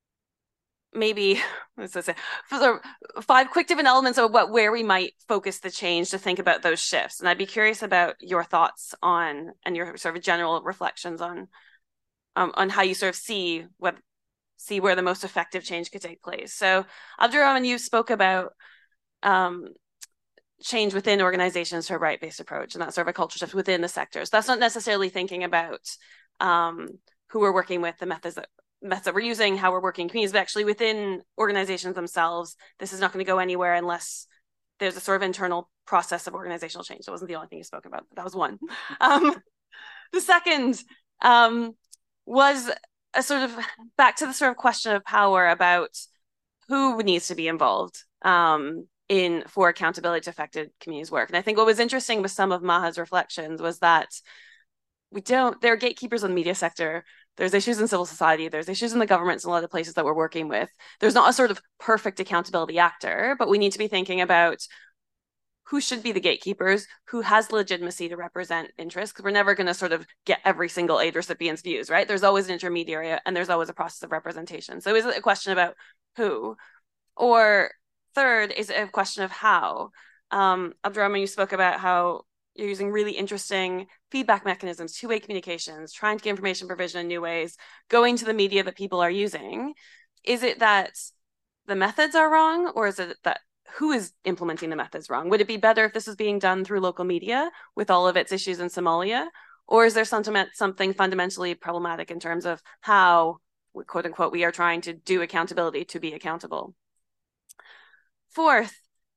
maybe what's I say, five quick different elements of what where we might focus the change to think about those shifts. And I'd be curious about your thoughts on and your sort of general reflections on um, on how you sort of see what see where the most effective change could take place. So Abdurrahman, you spoke about um, change within organizations to a right-based approach, and that sort of a culture shift within the sectors. That's not necessarily thinking about um, who we're working with, the methods that methods that we're using, how we're working in communities, but actually within organizations themselves, this is not going to go anywhere unless there's a sort of internal process of organizational change. That wasn't the only thing you spoke about, but that was one. Um, the second um, was a sort of back to the sort of question of power about who needs to be involved um, in for accountability to affected communities work. And I think what was interesting with some of Maha's reflections was that we don't, there are gatekeepers in the media sector. There's issues in civil society. There's issues in the governments and a lot of the places that we're working with. There's not a sort of perfect accountability actor, but we need to be thinking about who should be the gatekeepers, who has legitimacy to represent interests, because we're never going to sort of get every single aid recipient's views, right? There's always an intermediary and there's always a process of representation. So is it a question about who? Or third, is it a question of how? Um, Abdurrahman, you spoke about how you're using really interesting feedback mechanisms, two-way communications, trying to get information provision in new ways, going to the media that people are using. Is it that the methods are wrong, or is it that who is implementing the methods wrong? Would it be better if this was being done through local media with all of its issues in Somalia? Or is there something, something fundamentally problematic in terms of how, quote unquote, we are trying to do accountability to be accountable? Fourth,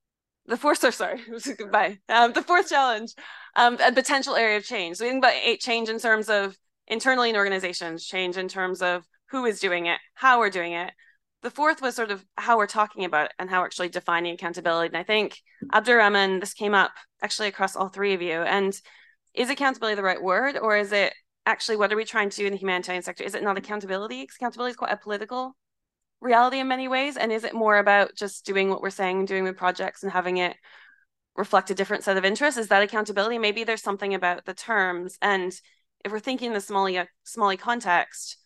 the fourth, so sorry, goodbye. Um, the fourth challenge, um, a potential area of change. So we think about change in terms of internally in organizations, change in terms of who is doing it, how we're doing it. The fourth was sort of how we're talking about it and how we're actually defining accountability. And I think, Abdurrahman, this came up actually across all three of you. And is accountability the right word, or is it actually, what are we trying to do in the humanitarian sector? Is it not accountability? Because accountability is quite a political reality in many ways. And is it more about just doing what we're saying, doing the projects and having it reflect a different set of interests? Is that accountability? Maybe there's something about the terms. And if we're thinking in the Somali, Somali context,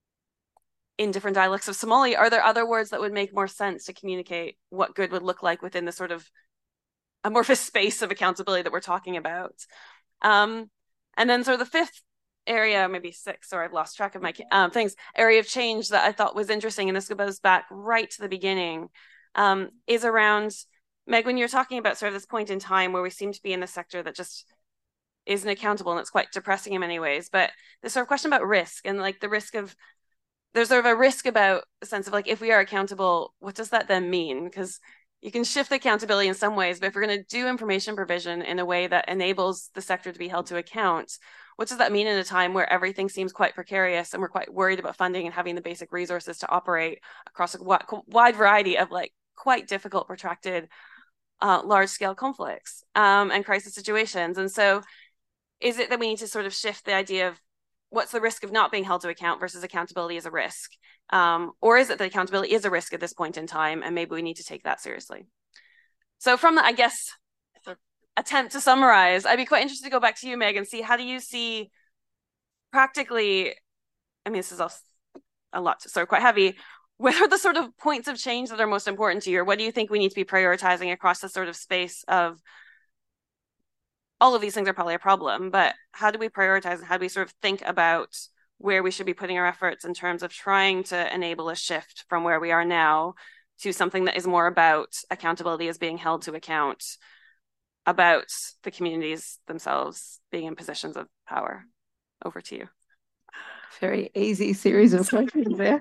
in different dialects of Somali, are there other words that would make more sense to communicate what good would look like within the sort of amorphous space of accountability that we're talking about? Um, and then sort of the fifth area, maybe six, or I've lost track of my um, things, area of change that I thought was interesting, and this goes back right to the beginning, um, is around, Meg, when you're talking about sort of this point in time where we seem to be in a sector that just isn't accountable, and it's quite depressing in many ways, but the sort of question about risk and like the risk of, there's sort of a risk about a sense of like, if we are accountable, what does that then mean? Because you can shift the accountability in some ways, but if we're going to do information provision in a way that enables the sector to be held to account, what does that mean in a time where everything seems quite precarious and we're quite worried about funding and having the basic resources to operate across a wide variety of like quite difficult, protracted, uh, large-scale conflicts um, and crisis situations? And so is it that we need to sort of shift the idea of what's the risk of not being held to account versus accountability as a risk? Um, or is it that accountability is a risk at this point in time, and maybe we need to take that seriously? So from that, I guess, attempt to summarize, I'd be quite interested to go back to you, Meg, and see, how do you see practically, I mean, this is also a lot, to, so quite heavy, what are the sort of points of change that are most important to you, or what do you think we need to be prioritizing across the sort of space of, all of these things are probably a problem, but how do we prioritize and how do we sort of think about where we should be putting our efforts in terms of trying to enable a shift from where we are now to something that is more about accountability as being held to account, about the communities themselves being in positions of power? Over to you. Very easy series of questions there.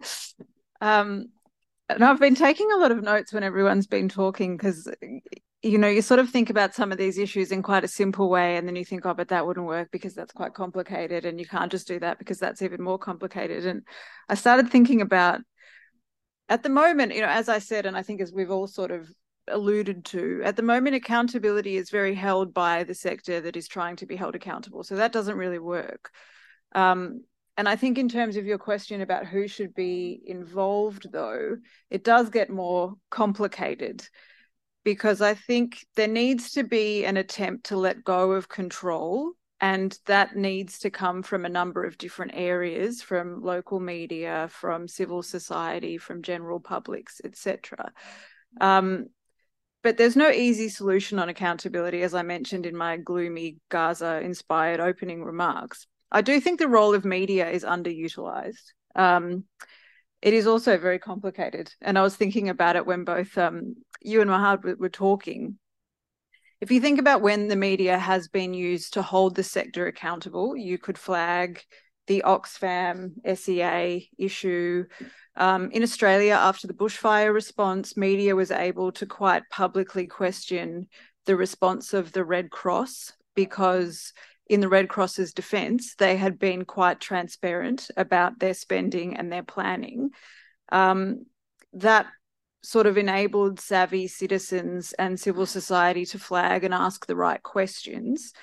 Um, and I've been taking a lot of notes when everyone's been talking, because you know, you sort of think about some of these issues in quite a simple way, and then you think, oh, but that wouldn't work because that's quite complicated, and you can't just do that because that's even more complicated. And I started thinking about, at the moment, you know, as I said, and I think as we've all sort of alluded to, at the moment, accountability is very held by the sector that is trying to be held accountable. So that doesn't really work. Um, and I think in terms of your question about who should be involved, though, it does get more complicated, because I think there needs to be an attempt to let go of control, and that needs to come from a number of different areas, from local media, from civil society, from general publics, et cetera. Um, but there's no easy solution on accountability, as I mentioned in my gloomy Gaza-inspired opening remarks. I do think the role of media is underutilised. Um, It is also very complicated. And I was thinking about it when both um, you and Mahad were, were talking. If you think about when the media has been used to hold the sector accountable, you could flag the Oxfam S E A issue. Um, in Australia, after the bushfire response, media was able to quite publicly question the response of the Red Cross, because in the Red Cross's defence, they had been quite transparent about their spending and their planning. Um, that sort of enabled savvy citizens and civil society to flag and ask the right questions.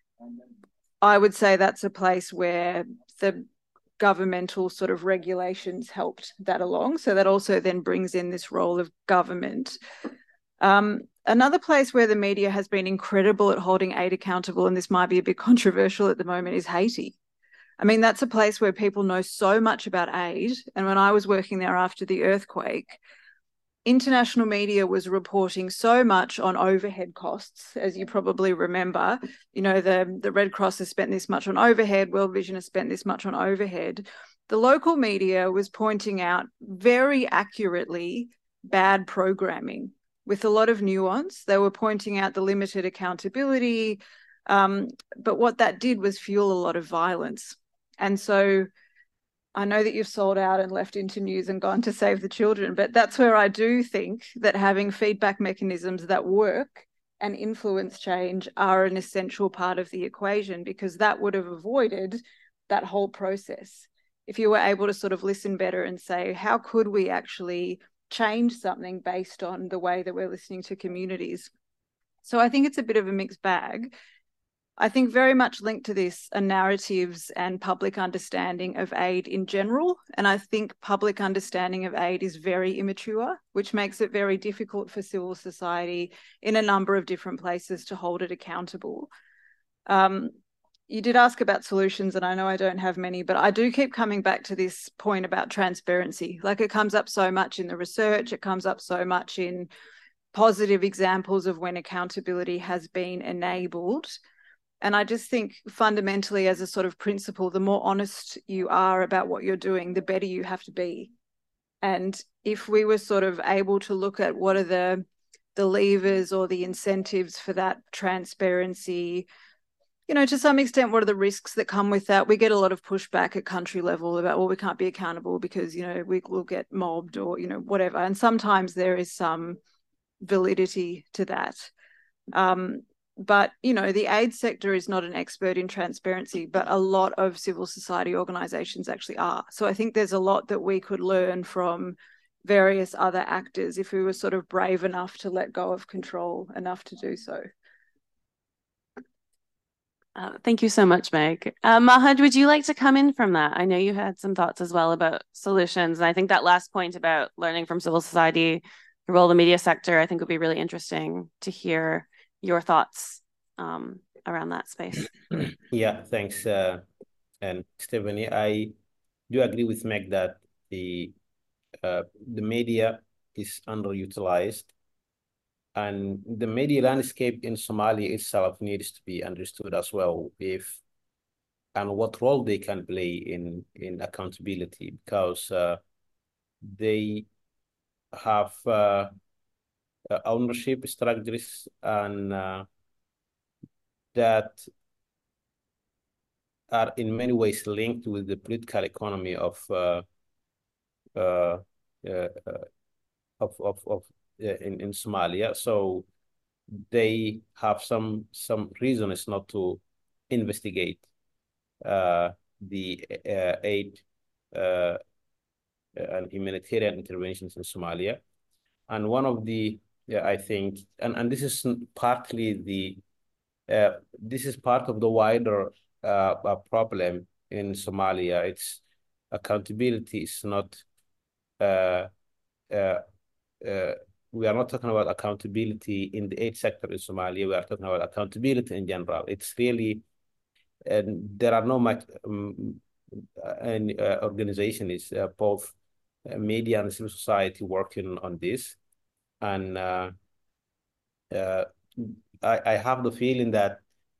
I would say that's a place where the governmental sort of regulations helped that along. So that also then brings in this role of government. Um, Another place where the media has been incredible at holding aid accountable, and this might be a bit controversial at the moment, is Haiti. I mean, that's a place where people know so much about aid. And when I was working there after the earthquake, international media was reporting so much on overhead costs, as you probably remember. You know, the, the Red Cross has spent this much on overhead, World Vision has spent this much on overhead. The local media was pointing out very accurately bad programming, with a lot of nuance. They were pointing out the limited accountability, um, but what that did was fuel a lot of violence. And so I know that you've sold out and left Internews and gone to Save the Children, but that's where I do think that having feedback mechanisms that work and influence change are an essential part of the equation, because that would have avoided that whole process. If you were able to sort of listen better and say, how could we actually change something based on the way that we're listening to communities? So I think it's a bit of a mixed bag. I think very much linked to this are narratives and public understanding of aid in general. And I think public understanding of aid is very immature, which makes it very difficult for civil society in a number of different places to hold it accountable. Um, you did ask about solutions, and I know I don't have many, but I do keep coming back to this point about transparency. Like, it comes up so much in the research, it comes up so much in positive examples of when accountability has been enabled. And I just think fundamentally, as a sort of principle, the more honest you are about what you're doing, the better you have to be. And if we were sort of able to look at what are the, the levers or the incentives for that transparency, you know, to some extent, what are the risks that come with that? We get a lot of pushback at country level about, well, we can't be accountable because, you know, we will get mobbed or, you know, whatever. And sometimes there is some validity to that. Um, But, you know, the aid sector is not an expert in transparency, but a lot of civil society organisations actually are. So I think there's a lot that we could learn from various other actors if we were sort of brave enough to let go of control enough to do so. Uh, thank you so much, Meg. Uh, Mahad, would you like to come in from that? I know you had some thoughts as well about solutions. And I think that last point about learning from civil society, the role of the media sector, I think would be really interesting to hear your thoughts um, around that space. Yeah, thanks. Uh, and Stephanie, I do agree with Meg that the uh, the media is underutilized, and the media landscape in Somalia itself needs to be understood as well, if and what role they can play in in accountability, because uh, they have uh, ownership structures and uh, that are in many ways linked with the political economy of uh, uh, uh, of of, of uh, in in Somalia. So they have some some reasons not to investigate uh, the uh, aid uh, and humanitarian interventions in Somalia. And one of the yeah, I think, and and this is partly the uh, this is part of the wider uh, problem in Somalia. It's accountability is not. Uh, uh, uh, we are not talking about accountability in the aid sector in Somalia. We are talking about accountability in general. It's really, and there are no much um, and uh, organizations, uh, both uh, media and civil society, working on this, and uh, uh, I, I have the feeling that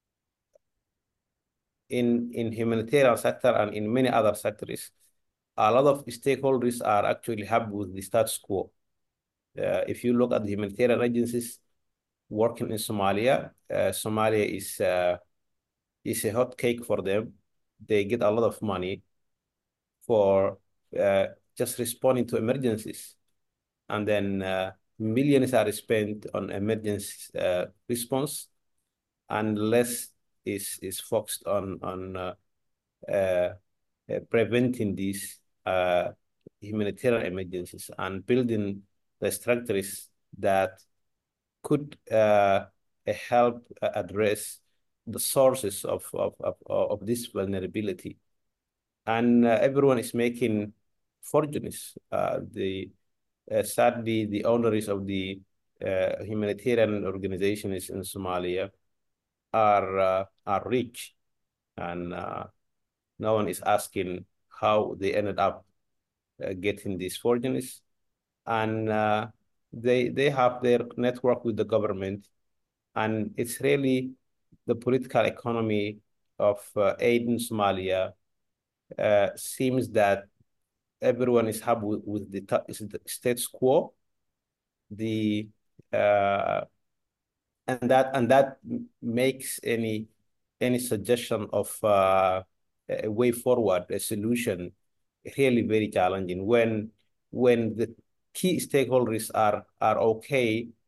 in in humanitarian sector and in many other sectors, a lot of stakeholders are actually happy with the status quo. Uh, if you look at the humanitarian agencies working in Somalia, uh, Somalia is uh, is a hot cake for them. They get a lot of money for uh, just responding to emergencies, and then uh, millions are spent on emergency uh, response, and less is is focused on on uh, uh, uh, preventing these uh, humanitarian emergencies and building the structures that could uh, help address the sources of, of, of, of this vulnerability. And uh, everyone is making fortunes. Uh, the, uh, sadly, the owners of the uh, humanitarian organizations in Somalia are, uh, are rich, and uh, no one is asking how they ended up uh, getting these fortunes. And uh, they they have their network with the government, and it's really the political economy of uh, aid in Somalia. Uh, seems that everyone is happy with, with the, the status quo. The uh, and that and that makes any any suggestion of uh, a way forward, a solution, really very challenging when when the key stakeholders are are okay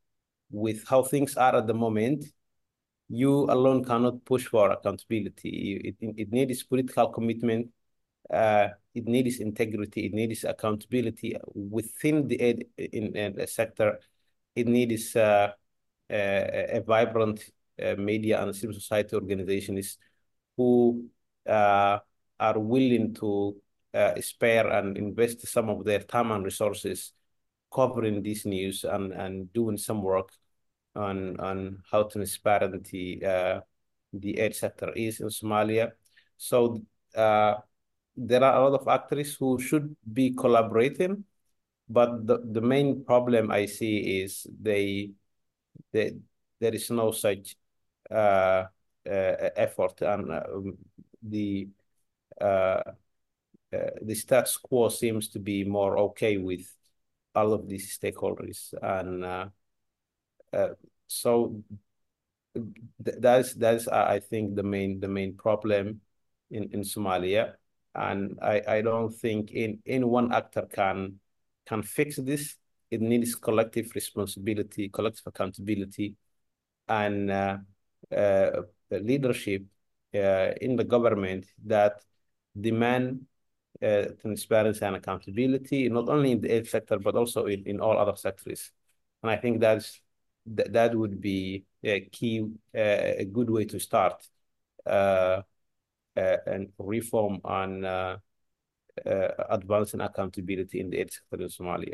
with how things are at the moment, you alone cannot push for accountability. It, it, it needs political commitment. Uh, it needs integrity. It needs accountability within the aid in, in the sector. It needs uh, a, a vibrant uh, media and civil society organizations who uh, are willing to uh, spare and invest some of their time and resources covering this news and, and doing some work on, on how transparency uh, the aid sector is in Somalia. So uh, there are a lot of actors who should be collaborating, but the, the main problem I see is they, they there is no such uh, uh, effort, and uh, the uh, uh, the status quo seems to be more okay with all of these stakeholders, and uh, uh, so th that's that's I think the main the main problem in in Somalia, and I I don't think in in one actor can can fix this. It needs collective responsibility, collective accountability, and uh, uh, leadership uh, in the government that demand uh, transparency and accountability, not only in the aid sector, but also in, in all other sectors. And I think that's, that, that would be a key, uh, a good way to start uh, uh, and reform on uh, uh, advancing accountability in the aid sector in Somalia.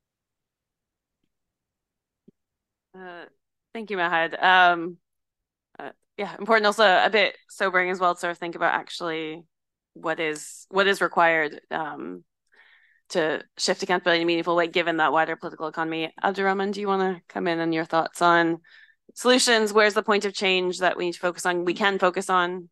Uh, thank you, Mahad. Um, uh, yeah, important, also a bit sobering as well to sort of think about actually what is what is required um, to shift accountability in a meaningful way, given that wider political economy. Abdurrahman, do you want to come in on your thoughts on solutions? Where's the point of change that we need to focus on, we can focus on?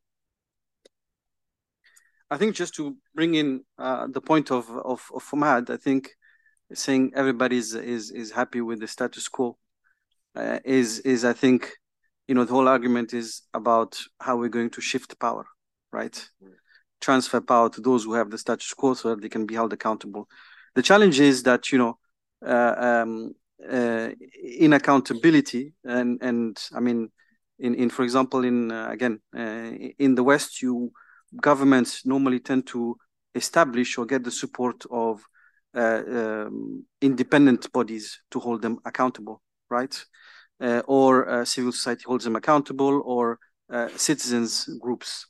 I think just to bring in uh, the point of, of, of Mahad, I think saying everybody is, is, is happy with the status quo uh, is, is, I think, you know, the whole argument is about how we're going to shift power, right? Mm. Transfer power to those who have the status quo so that they can be held accountable. The challenge is that, you know, uh, um, uh, in accountability and, and I mean, in, in for example, in, uh, again, uh, in the West, you governments normally tend to establish or get the support of uh, um, independent bodies to hold them accountable, right? Uh, or uh, civil society holds them accountable, or uh, citizens groups.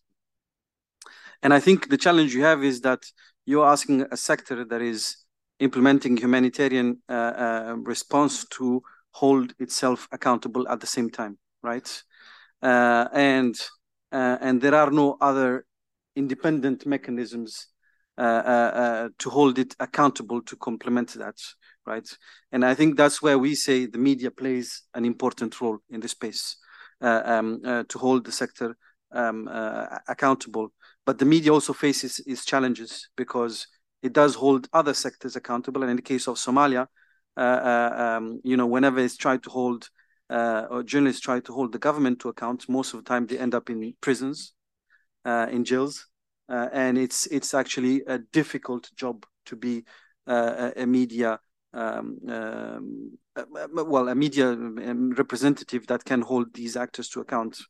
And I think the challenge you have is that you're asking a sector that is implementing humanitarian uh, uh, response to hold itself accountable at the same time, right? Uh, and uh, and there are no other independent mechanisms uh, uh, uh, to hold it accountable to complement that, right? And I think that's where we say the media plays an important role in this space uh, um, uh, to hold the sector um, uh, accountable. But the media also faces its challenges because it does hold other sectors accountable. And in the case of Somalia, uh, uh, um, you know, whenever it's tried to hold uh, or journalists try to hold the government to account, most of the time they end up in prisons, uh, in jails. Uh, and it's it's actually a difficult job to be uh, a, a media, um, um, well, a media representative that can hold these actors to account.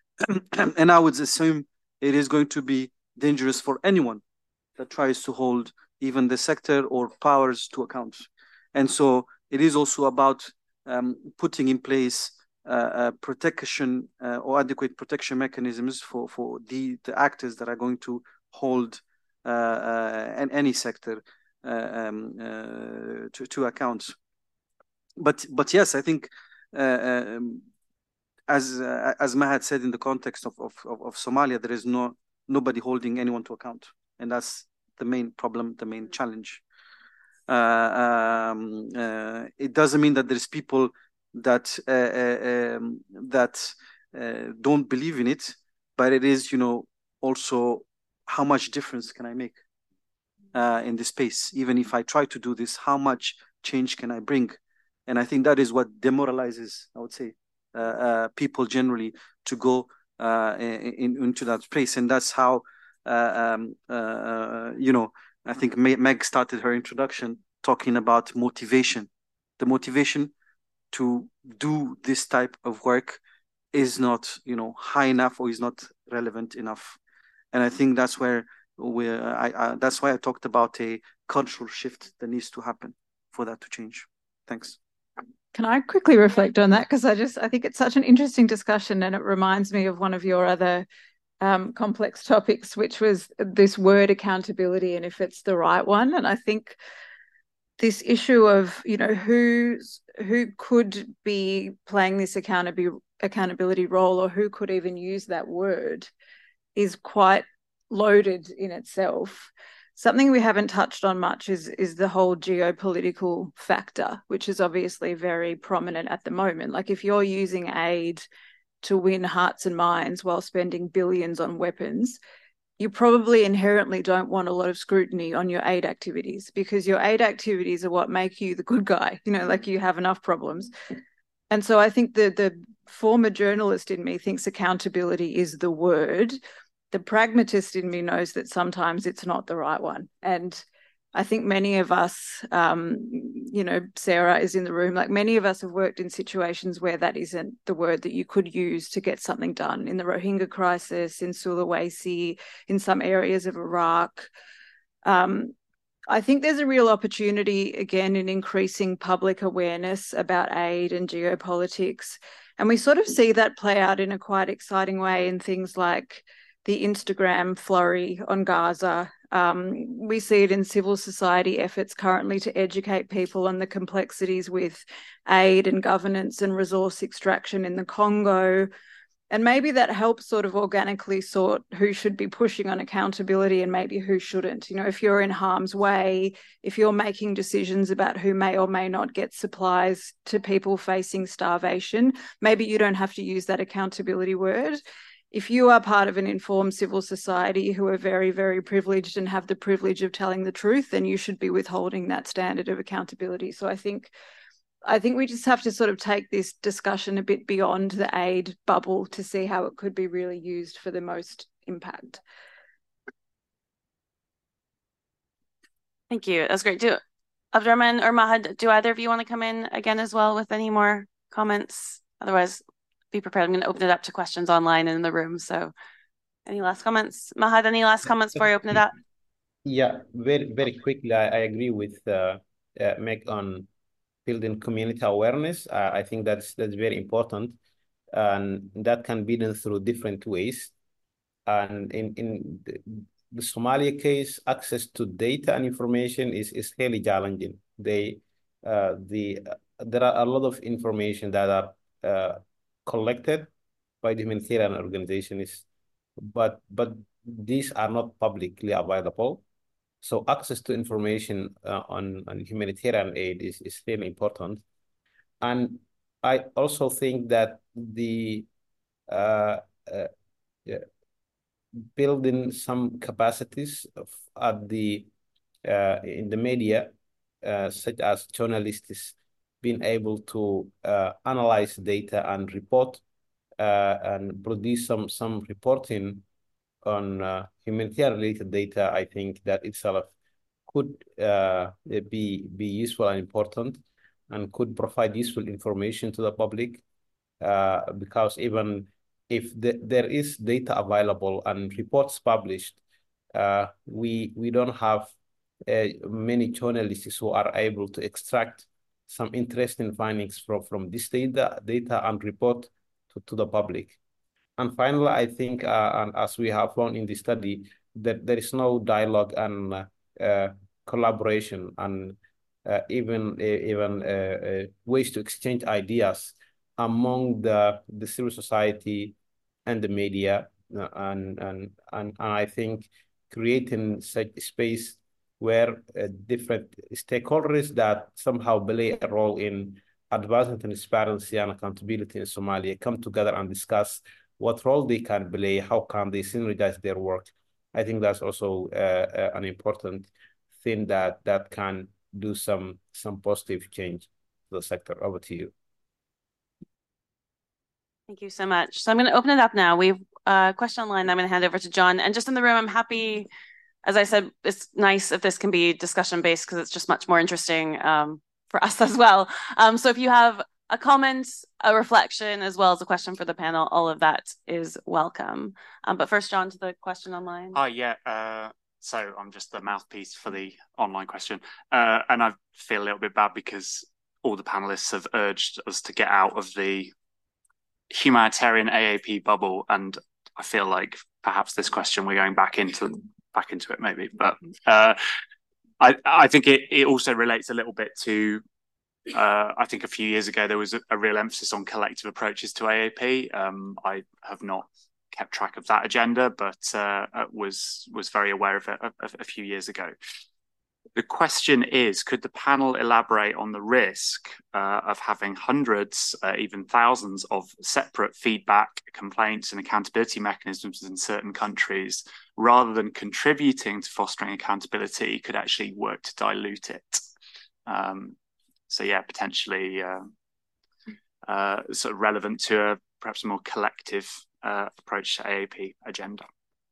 And I would assume it is going to be dangerous for anyone that tries to hold even the sector or powers to account. And so it is also about um, putting in place uh, uh, protection uh, or adequate protection mechanisms for, for the, the actors that are going to hold uh, uh, in any sector uh, um, uh, to, to account. But, but yes, I think uh, um, as uh, as Mahad said, in the context of, of, of Somalia, there is no nobody holding anyone to account. And that's the main problem, the main challenge. Uh, um, uh, it doesn't mean that there's people that uh, uh, um, that uh, don't believe in it, but it is, you know, also how much difference can I make uh, in this space? Even if I try to do this, how much change can I bring? And I think that is what demoralizes, I would say, uh, uh, people generally to go uh, in, into that space. And that's how, uh, um, uh, you know, I think Meg started her introduction talking about motivation. The motivation to do this type of work is not, you know, high enough or is not relevant enough. And I think that's where we, I, I, that's why I talked about a cultural shift that needs to happen for that to change. Thanks. Can I quickly reflect on that? Because I just, I think it's such an interesting discussion, and it reminds me of one of your other um, complex topics, which was this word accountability and if it's the right one. And I think this issue of, you know, who's, who could be playing this accountability accountability role, or who could even use that word, is quite loaded in itself. Something we haven't touched on much is, is the whole geopolitical factor, which is obviously very prominent at the moment. Like if you're using aid to win hearts and minds while spending billions on weapons, you probably inherently don't want a lot of scrutiny on your aid activities, because your aid activities are what make you the good guy, you know, like you have enough problems. And so I think the, the former journalist in me thinks accountability is the word. The pragmatist in me knows that sometimes it's not the right one. And I think many of us, um, you know, Sarah is in the room, like many of us have worked in situations where that isn't the word that you could use to get something done. In the Rohingya crisis, in Sulawesi, in some areas of Iraq. Um, I think there's a real opportunity, again, in increasing public awareness about aid and geopolitics. And we sort of see that play out in a quite exciting way in things like the Instagram flurry on Gaza. Um, we see it in civil society efforts currently to educate people on the complexities with aid and governance and resource extraction in the Congo. And maybe that helps sort of organically sort who should be pushing on accountability and maybe who shouldn't. You know, if you're in harm's way, if you're making decisions about who may or may not get supplies to people facing starvation, maybe you don't have to use that accountability word. If you are part of an informed civil society who are very, very privileged and have the privilege of telling the truth, then you should be withholding that standard of accountability. So I think I think we just have to sort of take this discussion a bit beyond the aid bubble to see how it could be really used for the most impact. Thank you. That's great. Do Abdurrahman or Mahad, do either of you want to come in again as well with any more comments? Otherwise, be prepared. I'm going to open it up to questions online and in the room. So any last comments? Mahad, any last comments before I open it up? Yeah, very, very quickly, I, I agree with uh, uh, Meg on building community awareness. Uh, I think that's that's very important, and that can be done through different ways. And in in the, the Somalia case, access to data and information is is really challenging. They uh, the uh, there are a lot of information that are uh, collected by the humanitarian organizations, but but these are not publicly available. So access to information uh, on, on humanitarian aid is, is really important. And I also think that the uh, uh, yeah, building some capacities of, at the uh, in the media, uh, such as journalists being able to uh, analyze data and report uh, and produce some some reporting on uh, humanitarian related data, I think that itself could uh, be be useful and important, and could provide useful information to the public. Uh, because even if the, there is data available and reports published, uh, we we don't have uh, many journalists who are able to extract some interesting findings from from this data data and report to, to the public. And finally, I think, uh, and as we have found in the study, that there is no dialogue and uh, uh, collaboration, and uh, even uh, even uh, uh, ways to exchange ideas among the the civil society and the media, uh, and, and and and I think creating such space where uh, different stakeholders that somehow play a role in advancing transparency and accountability in Somalia come together and discuss what role they can play, how can they synergize their work. I think that's also uh, uh, an important thing that that can do some some positive change to the sector. Over to you. Thank you so much. So I'm going to open it up now. We have a question online I'm going to hand over to John. And just in the room, I'm happy, as I said, it's nice if this can be discussion based because it's just much more interesting um, for us as well. Um, so if you have a comment, a reflection, as well as a question for the panel, all of that is welcome. Um, but first, John, to the question online. Oh, yeah. Uh, so I'm just the mouthpiece for the online question. Uh, and I feel a little bit bad because all the panelists have urged us to get out of the humanitarian A A P bubble. And I feel like perhaps this question we're going back into back into it maybe. But uh, I, I think it, it also relates a little bit to Uh, I think a few years ago there was a, a real emphasis on collective approaches to A A P. Um, I have not kept track of that agenda, but uh, was was very aware of it a, a few years ago. The question is, could the panel elaborate on the risk uh, of having hundreds, uh, even thousands of separate feedback, complaints and accountability mechanisms in certain countries, rather than contributing to fostering accountability, could actually work to dilute it? Um, So yeah, potentially uh, uh, sort of relevant to a perhaps a more collective uh, approach to A A P agenda.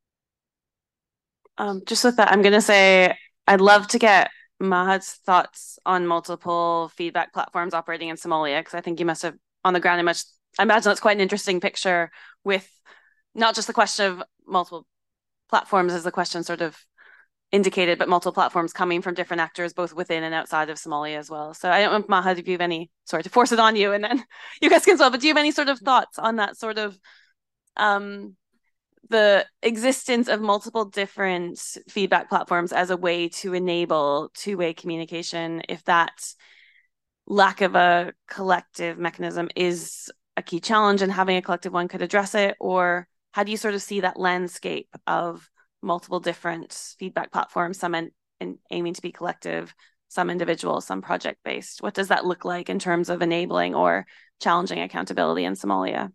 Um, just with that, I'm going to say I'd love to get Mahad's thoughts on multiple feedback platforms operating in Somalia, because I think you must have on the ground. I much I imagine that's quite an interesting picture, with not just the question of multiple platforms as the question sort of indicated, but multiple platforms coming from different actors, both within and outside of Somalia as well. So I don't know, Mahad, if you have any, sorry to force it on you, and then you guys can as well, but do you have any sort of thoughts on that sort of um, the existence of multiple different feedback platforms as a way to enable two-way communication, if that lack of a collective mechanism is a key challenge and having a collective one could address it? Or how do you sort of see that landscape of multiple different feedback platforms, some in, in aiming to be collective, some individual, some project-based? What does that look like in terms of enabling or challenging accountability in Somalia?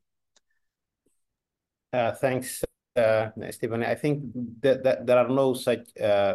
Uh, thanks, uh, Stephen. I think that, that there are no such uh,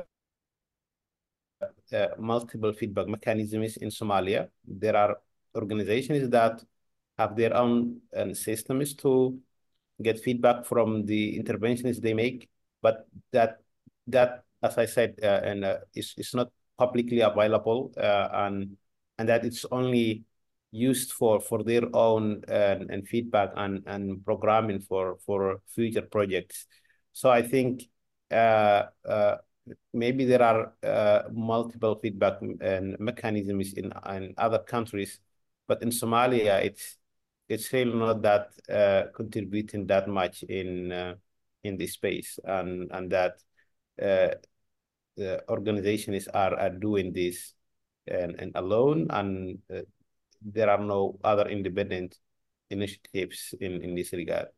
uh, multiple feedback mechanisms in Somalia. There are organizations that have their own uh, systems to get feedback from the interventions they make, but that that, as I said, uh, and uh, is is not publicly available, uh, and and that it's only used for for their own uh, and feedback and and programming for for future projects. So I think uh, uh, maybe there are uh, multiple feedback and mechanisms in in other countries, but in Somalia it's it's really not that uh, contributing that much in uh, in this space, and and that uh, the organizations are are doing this and, and alone, and uh, there are no other independent initiatives in in this regard.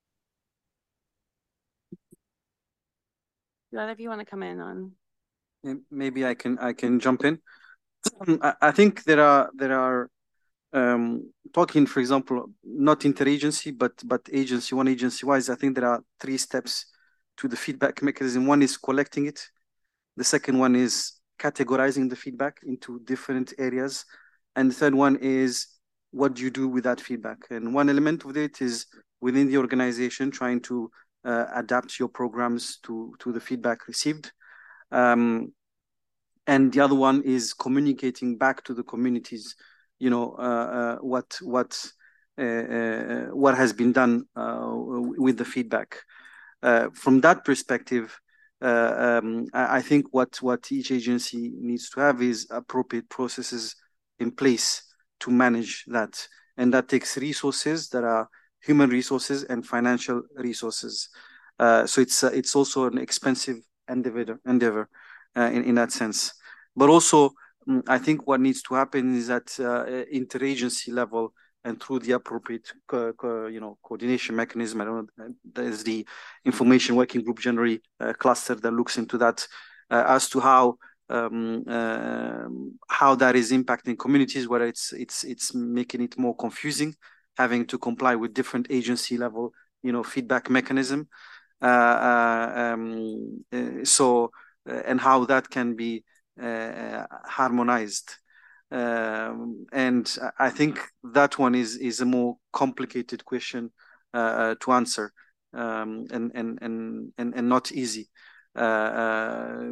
Do either of you want to come in on? Maybe I can I can jump in. I, I think there are there are um, talking, for example, not interagency, but but agency, one agency wise. I think there are three steps to the feedback mechanism. One is collecting it. The second one is categorizing the feedback into different areas. And the third one is, what do you do with that feedback? And one element of it is within the organization trying to uh, adapt your programs to, to the feedback received. Um, and the other one is communicating back to the communities, you know, uh, uh, what what uh, uh, what has been done uh, with the feedback. Uh, from that perspective, uh, um, I, I think what what each agency needs to have is appropriate processes in place to manage that, and that takes resources that are human resources and financial resources. Uh, so it's uh, it's also an expensive endeavor endeavor uh, in in that sense. But also, I think what needs to happen is at uh, interagency level and through the appropriate, co co you know, coordination mechanism. I don't know. There's the information working group generally uh, cluster that looks into that uh, as to how um, uh, how that is impacting communities. Whether it's it's it's making it more confusing, having to comply with different agency level, you know, feedback mechanism. Uh, uh, um, uh, so uh, and how that can be uh, harmonized. Um, and I think that one is is a more complicated question uh, to answer, um, and, and and and and not easy, uh, uh,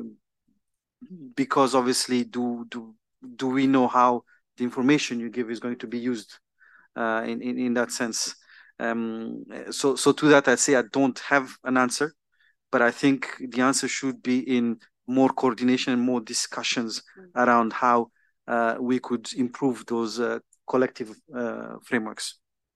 because obviously, do do do we know how the information you give is going to be used uh, in, in, in that sense. Um, so, so to that, I'd say I don't have an answer, but I think the answer should be in more coordination and more discussions around how uh, we could improve those uh, collective uh, frameworks.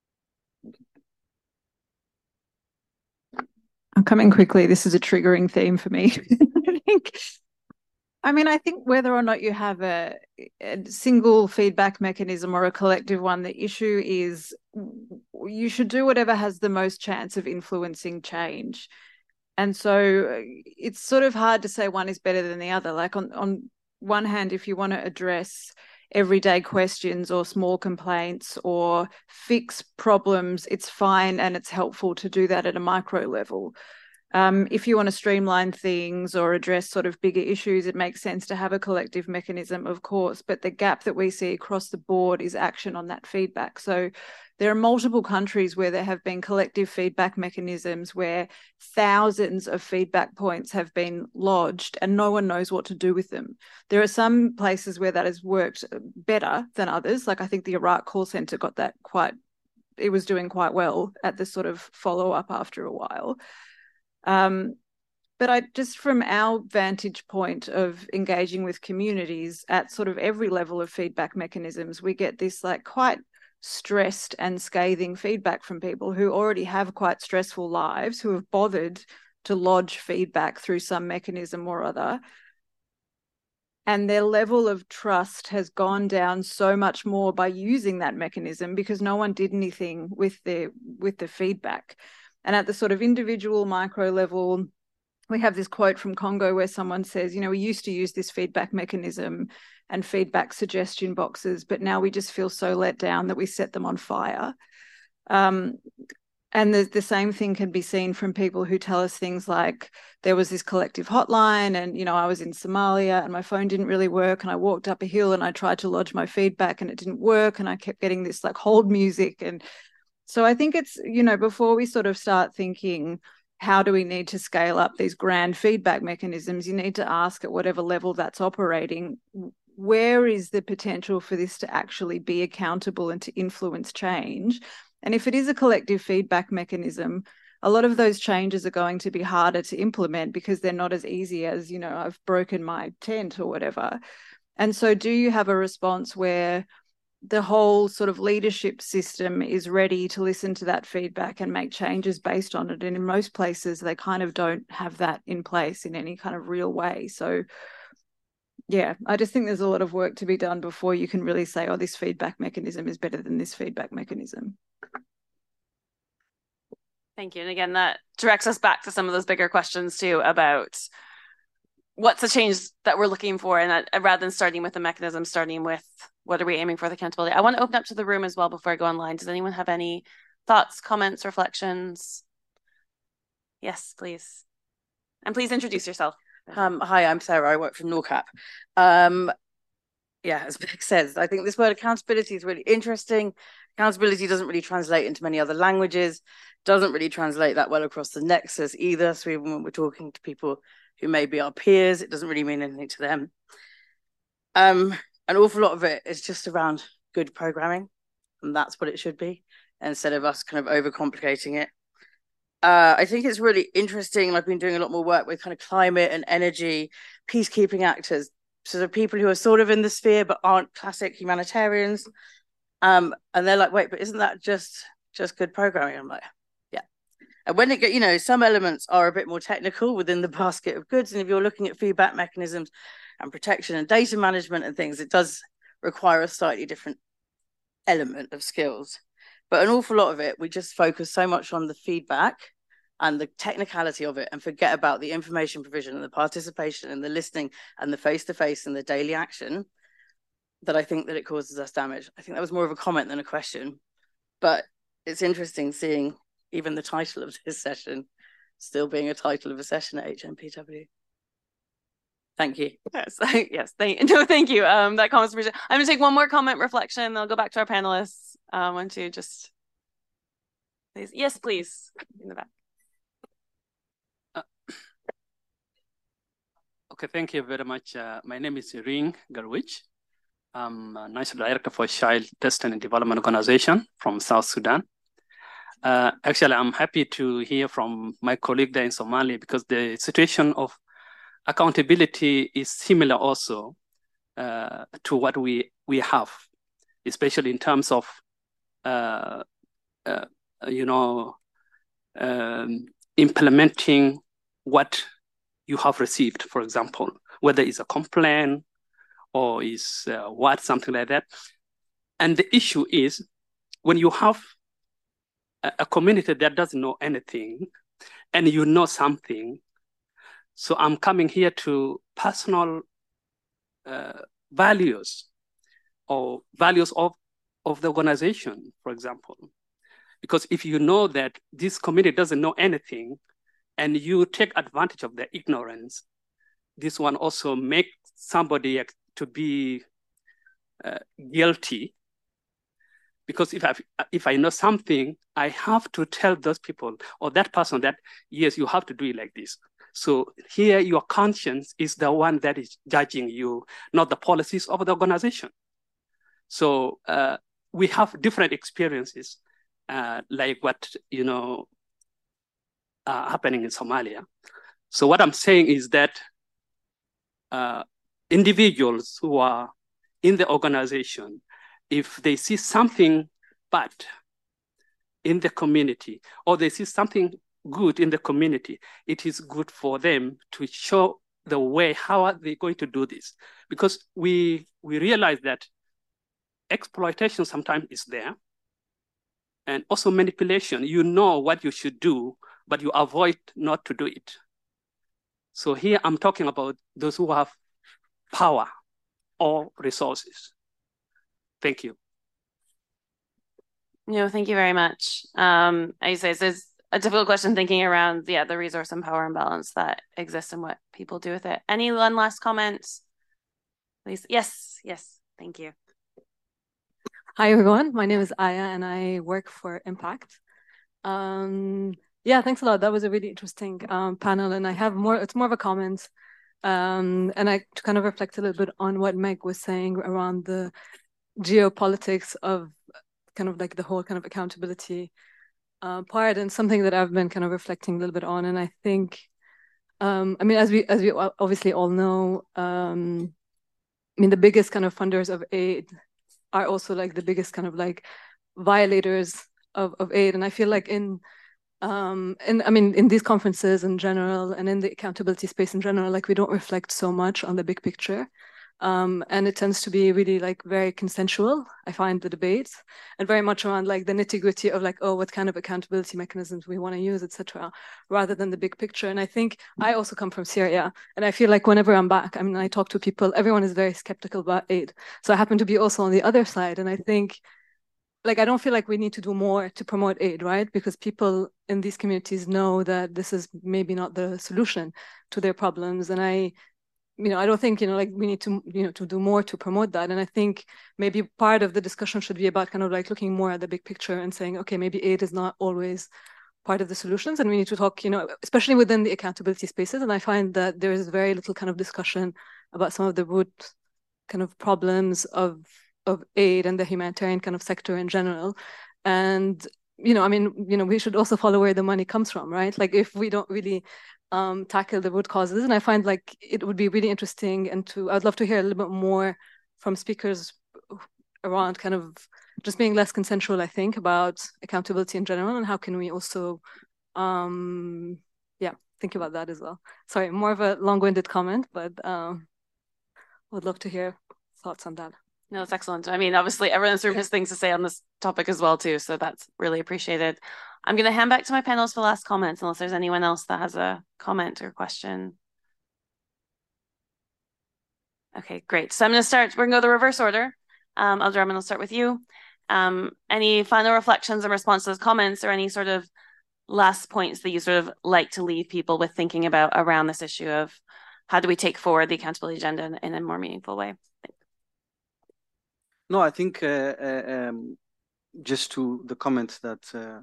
I'm coming quickly. This is a triggering theme for me. I think, I mean, I think whether or not you have a, a single feedback mechanism or a collective one, the issue is you should do whatever has the most chance of influencing change. And so it's sort of hard to say one is better than the other. Like on, on one hand, if you want to address everyday questions or small complaints or fix problems, it's fine and it's helpful to do that at a micro level. Um, if you want to streamline things or address sort of bigger issues, it makes sense to have a collective mechanism, of course, but the gap that we see across the board is action on that feedback. So there are multiple countries where there have been collective feedback mechanisms where thousands of feedback points have been lodged and no one knows what to do with them. There are some places where that has worked better than others. Like I think the Iraq call center got that quite, it was doing quite well at the sort of follow-up after a while. Um, but I just from our vantage point of engaging with communities at sort of every level of feedback mechanisms, we get this like quite stressed and scathing feedback from people who already have quite stressful lives, who have bothered to lodge feedback through some mechanism or other. And their level of trust has gone down so much more by using that mechanism because no one did anything with the, with the feedback. And at the sort of individual micro level, we have this quote from Congo where someone says, you know, we used to use this feedback mechanism and feedback suggestion boxes, but now we just feel so let down that we set them on fire. Um, and the, the same thing can be seen from people who tell us things like there was this collective hotline and, you know, I was in Somalia and my phone didn't really work and I walked up a hill and I tried to lodge my feedback and it didn't work and I kept getting this like hold music. And so I think it's, you know, before we sort of start thinking, how do we need to scale up these grand feedback mechanisms, you need to ask at whatever level that's operating, where is the potential for this to actually be accountable and to influence change? And if it is a collective feedback mechanism, a lot of those changes are going to be harder to implement because they're not as easy as, you know, I've broken my tent or whatever. And so do you have a response where the whole sort of leadership system is ready to listen to that feedback and make changes based on it? And in most places, they kind of don't have that in place in any kind of real way. So yeah, I just think there's a lot of work to be done before you can really say, oh, this feedback mechanism is better than this feedback mechanism. Thank you. And again, that directs us back to some of those bigger questions too about what's the change that we're looking for, and that, rather than starting with the mechanism, starting with what are we aiming for the accountability. I want to open up to the room as well before I go online. Does anyone have any thoughts, comments, reflections? Yes, please. And please introduce yourself. Um, hi, I'm Sarah. I work for NORCAP. Um, yeah, as Beck says, I think this word accountability is really interesting. Accountability doesn't really translate into many other languages, doesn't really translate that well across the nexus either. So even when we're talking to people who may be our peers, it doesn't really mean anything to them. Um, an awful lot of it is just around good programming, and that's what it should be, instead of us kind of overcomplicating it. Uh, I think it's really interesting, and I've been doing a lot more work with kind of climate and energy, peacekeeping actors, so there are people who are sort of in the sphere but aren't classic humanitarians. Um, and they're like, wait, but isn't that just just good programming? I'm like, yeah. And when it get, you know, some elements are a bit more technical within the basket of goods. And if you're looking at feedback mechanisms and protection and data management and things, it does require a slightly different element of skills. But an awful lot of it, we just focus so much on the feedback and the technicality of it and forget about the information provision and the participation and the listening and the face-to-face and the daily action, that I think that it causes us damage. I think that was more of a comment than a question, but it's interesting seeing even the title of this session still being a title of a session at H M P W. Thank you. Yes, yes. Thank no, thank you. Um, that comment's appreciated. I'm gonna take one more comment, reflection. Then I'll go back to our panelists. I um, want to just, please, yes, please, in the back. Uh, okay, thank you very much. Uh, my name is Ring Garwich. I'm a National Director for Child Testing and Development Organization from South Sudan. Uh, actually, I'm happy to hear from my colleague there in Somalia because the situation of accountability is similar also uh, to what we, we have, especially in terms of, uh, uh, you know, um, implementing what you have received, for example, whether it's a complaint or is uh, what, something like that. And the issue is when you have a, a community that doesn't know anything and you know something, so I'm coming here to personal uh, values or values of, of the organization, for example. Because if you know that this community doesn't know anything and you take advantage of their ignorance, this one also makes somebody to be uh, guilty. Because if I, if I know something, I have to tell those people or that person that, yes, you have to do it like this. So here your conscience is the one that is judging you, not the policies of the organization. So uh, we have different experiences, uh, like what, you know, uh, happening in Somalia. So what I'm saying is that uh, individuals who are in the organization, if they see something bad in the community or they see something good in the community, it is good for them to show the way how are they going to do this. Because we, we realize that exploitation sometimes is there and also manipulation. You know what you should do, but you avoid not to do it. So here I'm talking about those who have power or resources. Thank you. No, thank you very much. Um, I say it's a difficult question thinking around, yeah, the resource and power imbalance that exists and what people do with it. Any one last comments? Please. Yes, yes, thank you. Hi, everyone. My name is Aya, and I work for Impact. Um, yeah, thanks a lot. That was a really interesting um, panel, and I have more, it's more of a comment. Um, and I to kind of reflect a little bit on what Meg was saying around the geopolitics of kind of like the whole kind of accountability uh, part, and something that I've been kind of reflecting a little bit on. And I think, um, I mean, as we as we obviously all know, um, I mean, the biggest kind of funders of aid are also like the biggest kind of like violators of, of aid. And I feel like in, um, in, I mean, in these conferences in general and in the accountability space in general, like we don't reflect so much on the big picture. Um, and it tends to be really like very consensual, I find, the debates, and very much around like the nitty gritty of like, oh, what kind of accountability mechanisms we want to use, et cetera, rather than the big picture. And I think I also come from Syria, and I feel like whenever I'm back, I mean, I talk to people, everyone is very skeptical about aid. So I happen to be also on the other side, and I think, like, I don't feel like we need to do more to promote aid, right? Because people in these communities know that this is maybe not the solution to their problems, and I. You know, I don't think, you know, like we need to, you know, to do more to promote that. And I think maybe part of the discussion should be about kind of like looking more at the big picture and saying, okay, maybe aid is not always part of the solutions. And we need to talk, you know, especially within the accountability spaces. And I find that there is very little kind of discussion about some of the root kind of problems of, of aid and the humanitarian kind of sector in general. And, you know, I mean, you know, we should also follow where the money comes from, right? Like if we don't really Um, tackle the root causes. And I find like it would be really interesting, and to I'd love to hear a little bit more from speakers around kind of just being less consensual, I think, about accountability in general, and how can we also um yeah think about that as well. Sorry, more of a long-winded comment, but um would love to hear thoughts on that. No, that's excellent. I mean, obviously everyone in this room has things to say on this topic as well too, so that's really appreciated. I'm going to hand back to my panelists for last comments, unless there's anyone else that has a comment or question. Okay, great. So I'm going to start, we're going to go the reverse order. Um, Abdurrahman, I'll start with you. Um, any final reflections in response to those comments, or any sort of last points that you sort of like to leave people with thinking about around this issue of how do we take forward the accountability agenda in, in a more meaningful way? No, I think uh, uh, um, just to the comment that uh,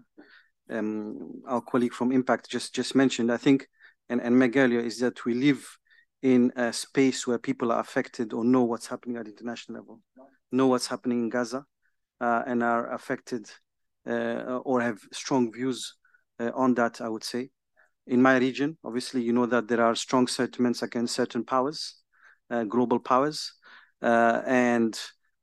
um, our colleague from Impact just just mentioned, I think, and, and Meg earlier, is that we live in a space where people are affected or know what's happening at international level, know what's happening in Gaza, uh, and are affected uh, or have strong views uh, on that, I would say. In my region, obviously, you know that there are strong sentiments against certain powers, uh, global powers, uh, and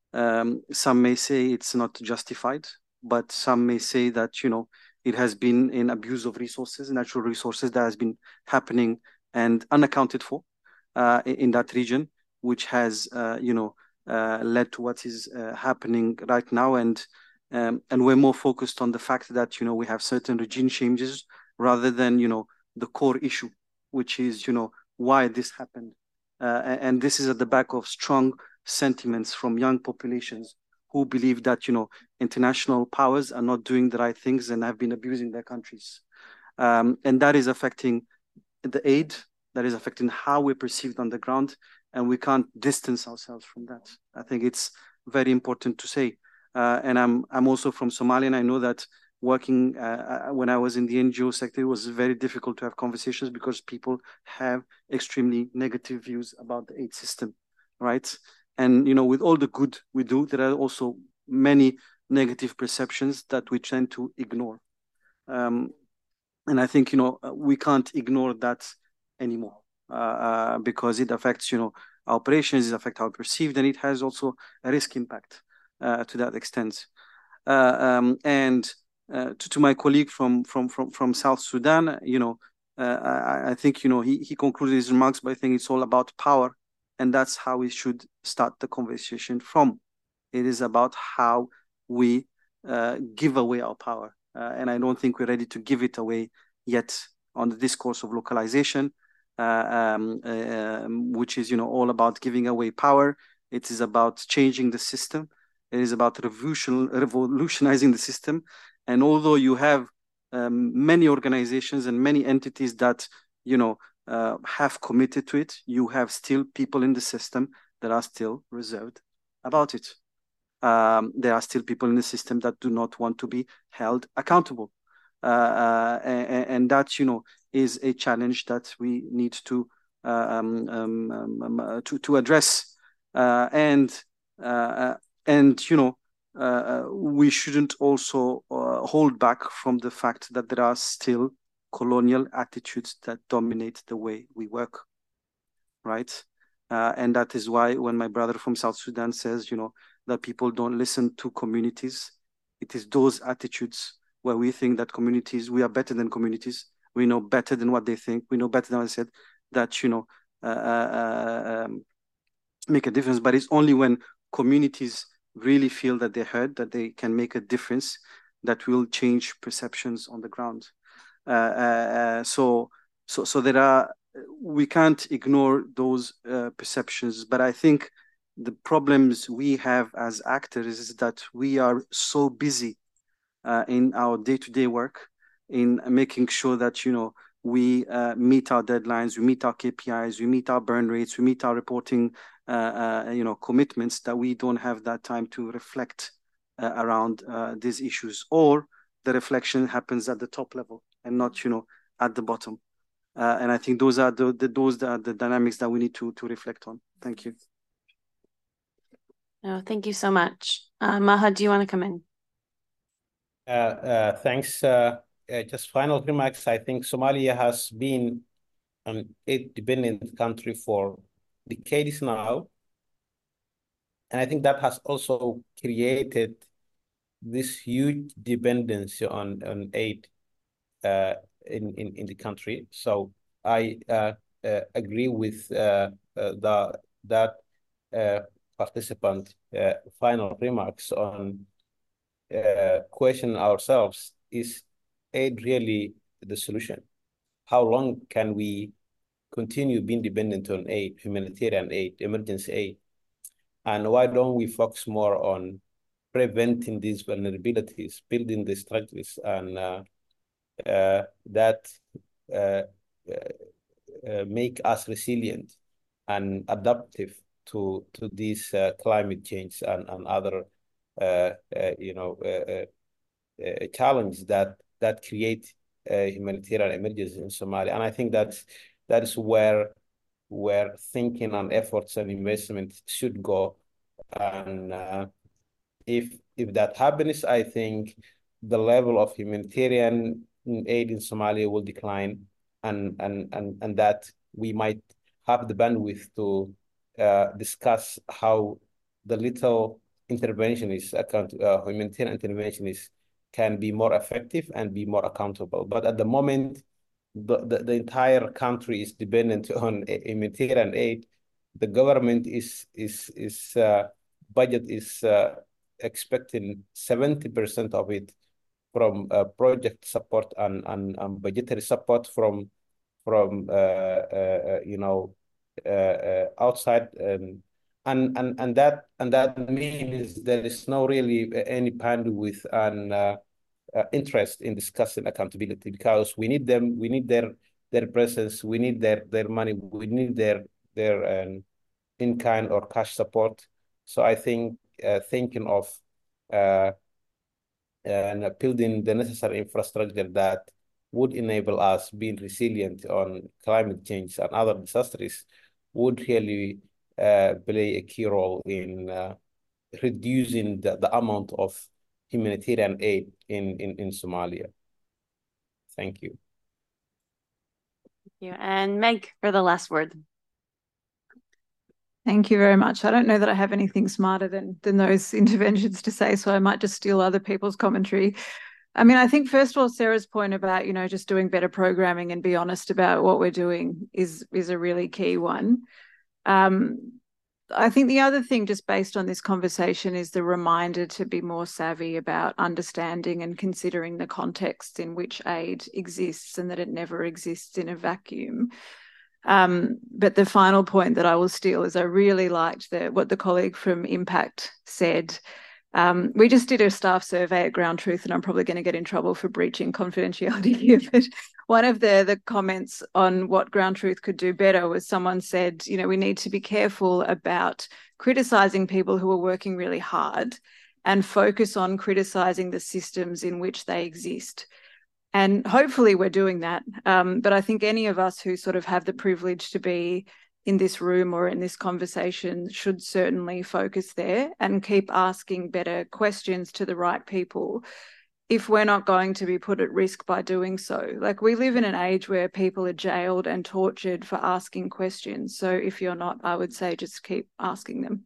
um, some may say it's not justified, but some may say that, you know, it has been an abuse of resources, natural resources that has been happening and unaccounted for uh, in that region, which has, uh, you know, uh, led to what is uh, happening right now. And um, and we're more focused on the fact that, you know, we have certain regime changes rather than, you know, the core issue, which is, you know, why this happened. Uh, and this is at the back of strong sentiments from young populations who believe that, you know, international powers are not doing the right things and have been abusing their countries. Um, and that is affecting the aid, that is affecting how we're perceived on the ground, and we can't distance ourselves from that. I think it's very important to say. Uh, and I'm I'm also from Somalia, and I know that working uh, when I was in the N G O sector, it was very difficult to have conversations because people have extremely negative views about the aid system, right? And, you know, with all the good we do, there are also many negative perceptions that we tend to ignore. Um, and I think, you know, we can't ignore that anymore uh, uh, because it affects, you know, our operations, it affects how we're perceived, and it has also a risk impact uh, to that extent. Uh, um, and uh, to, to my colleague from from from from South Sudan, you know, uh, I, I think, you know, he he concluded his remarks by saying it's all about power, and that's how we should start the conversation from. It is about how we uh, give away our power, uh, and I don't think we're ready to give it away yet on the discourse of localization, uh, um, uh, which is, you know, all about giving away power. It is about changing the system. It is about revolution, revolutionizing the system. And although you have um, many organizations and many entities that, you know, uh, have committed to it, you have still people in the system that are still reserved about it. Um, there are still people in the system that do not want to be held accountable. Uh, uh, and, and that, you know, is a challenge that we need to um, um, um, uh, to, to address. Uh, and uh, and, you know, uh, we shouldn't also uh, hold back from the fact that there are still colonial attitudes that dominate the way we work, right? Uh, and that is why when my brother from South Sudan says, you know, that people don't listen to communities, it is those attitudes where we think that communities, we are better than communities. We know better than what they think. We know better than what I said, that, you know, uh, uh, um, make a difference. But it's only when communities really feel that they're heard, that they can make a difference, that will change perceptions on the ground. Uh, uh, so, so, so there are, we can't ignore those uh, perceptions, but I think the problems we have as actors is that we are so busy uh, in our day-to-day work in making sure that, you know, we uh, meet our deadlines, we meet our K P Is, we meet our burn rates, we meet our reporting, uh, uh, you know, commitments, that we don't have that time to reflect uh, around uh, these issues, or the reflection happens at the top level and not, you know, at the bottom. Uh, and I think those are the, the those are the dynamics that we need to to reflect on. Thank you. No, thank you so much. Uh, Maha, do you want to come in? Uh, uh, thanks. Uh, uh, just final remarks. I think Somalia has been an aid-dependent country for decades now. And I think that has also created this huge dependency on, on aid uh, in, in, in the country. So I uh, uh, agree with uh, uh, the, that uh, participant uh, final remarks on uh, question ourselves, is aid really the solution? How long can we continue being dependent on aid, humanitarian aid, emergency aid? And why don't we focus more on preventing these vulnerabilities, building the structures, and uh, uh, that uh, uh, make us resilient and adaptive to to these uh, climate change and, and other uh, uh, you know uh, uh, challenges that that create a humanitarian emergency in Somalia. And I think that's that is where where thinking and efforts and investment should go. And uh, if if that happens, I think the level of humanitarian aid in Somalia will decline, and and and and that we might have the bandwidth to uh, discuss how the little intervention is account uh, humanitarian intervention is can be more effective and be more accountable. But at the moment, the, the, the entire country is dependent on humanitarian aid. The government is is is uh, budget is uh, expecting seventy percent of it from uh, project support and, and, and budgetary support from from uh, uh, you know uh, uh, outside, um, and and and that and that means there is no really any bandwidth and uh, uh, interest in discussing accountability, because we need them, we need their their presence, we need their their money, we need their their um, in kind or cash support. So I think uh, thinking of uh, and building the necessary infrastructure that would enable us being resilient on climate change and other disasters would really uh, play a key role in uh, reducing the, the amount of humanitarian aid in, in, in Somalia. Thank you. Thank you. And Meg, for the last word. Thank you very much. I don't know that I have anything smarter than than those interventions to say, so I might just steal other people's commentary. I mean, I think first of all, Sarah's point about, you know, just doing better programming and be honest about what we're doing is is a really key one. Um, I think the other thing, just based on this conversation, is the reminder to be more savvy about understanding and considering the context in which aid exists, and that it never exists in a vacuum. Um, but the final point that I will steal is I really liked the, what the colleague from Impact said. Um, we just did a staff survey at Ground Truth, and I'm probably going to get in trouble for breaching confidentiality here, but one of the, the comments on what Ground Truth could do better was someone said, you know, we need to be careful about criticising people who are working really hard and focus on criticising the systems in which they exist. And hopefully we're doing that. Um, but I think any of us who sort of have the privilege to be in this room or in this conversation should certainly focus there and keep asking better questions to the right people if we're not going to be put at risk by doing so. Like, we live in an age where people are jailed and tortured for asking questions. So if you're not, I would say just keep asking them.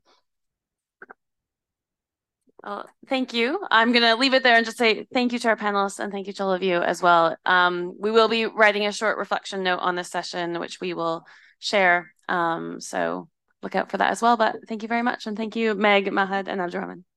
Well, thank you. I'm going to leave it there and just say thank you to our panelists and thank you to all of you as well. Um, we will be writing a short reflection note on this session, which we will share. Um, so look out for that as well. But thank you very much. And thank you, Meg, Mahad, and Abdurrahman.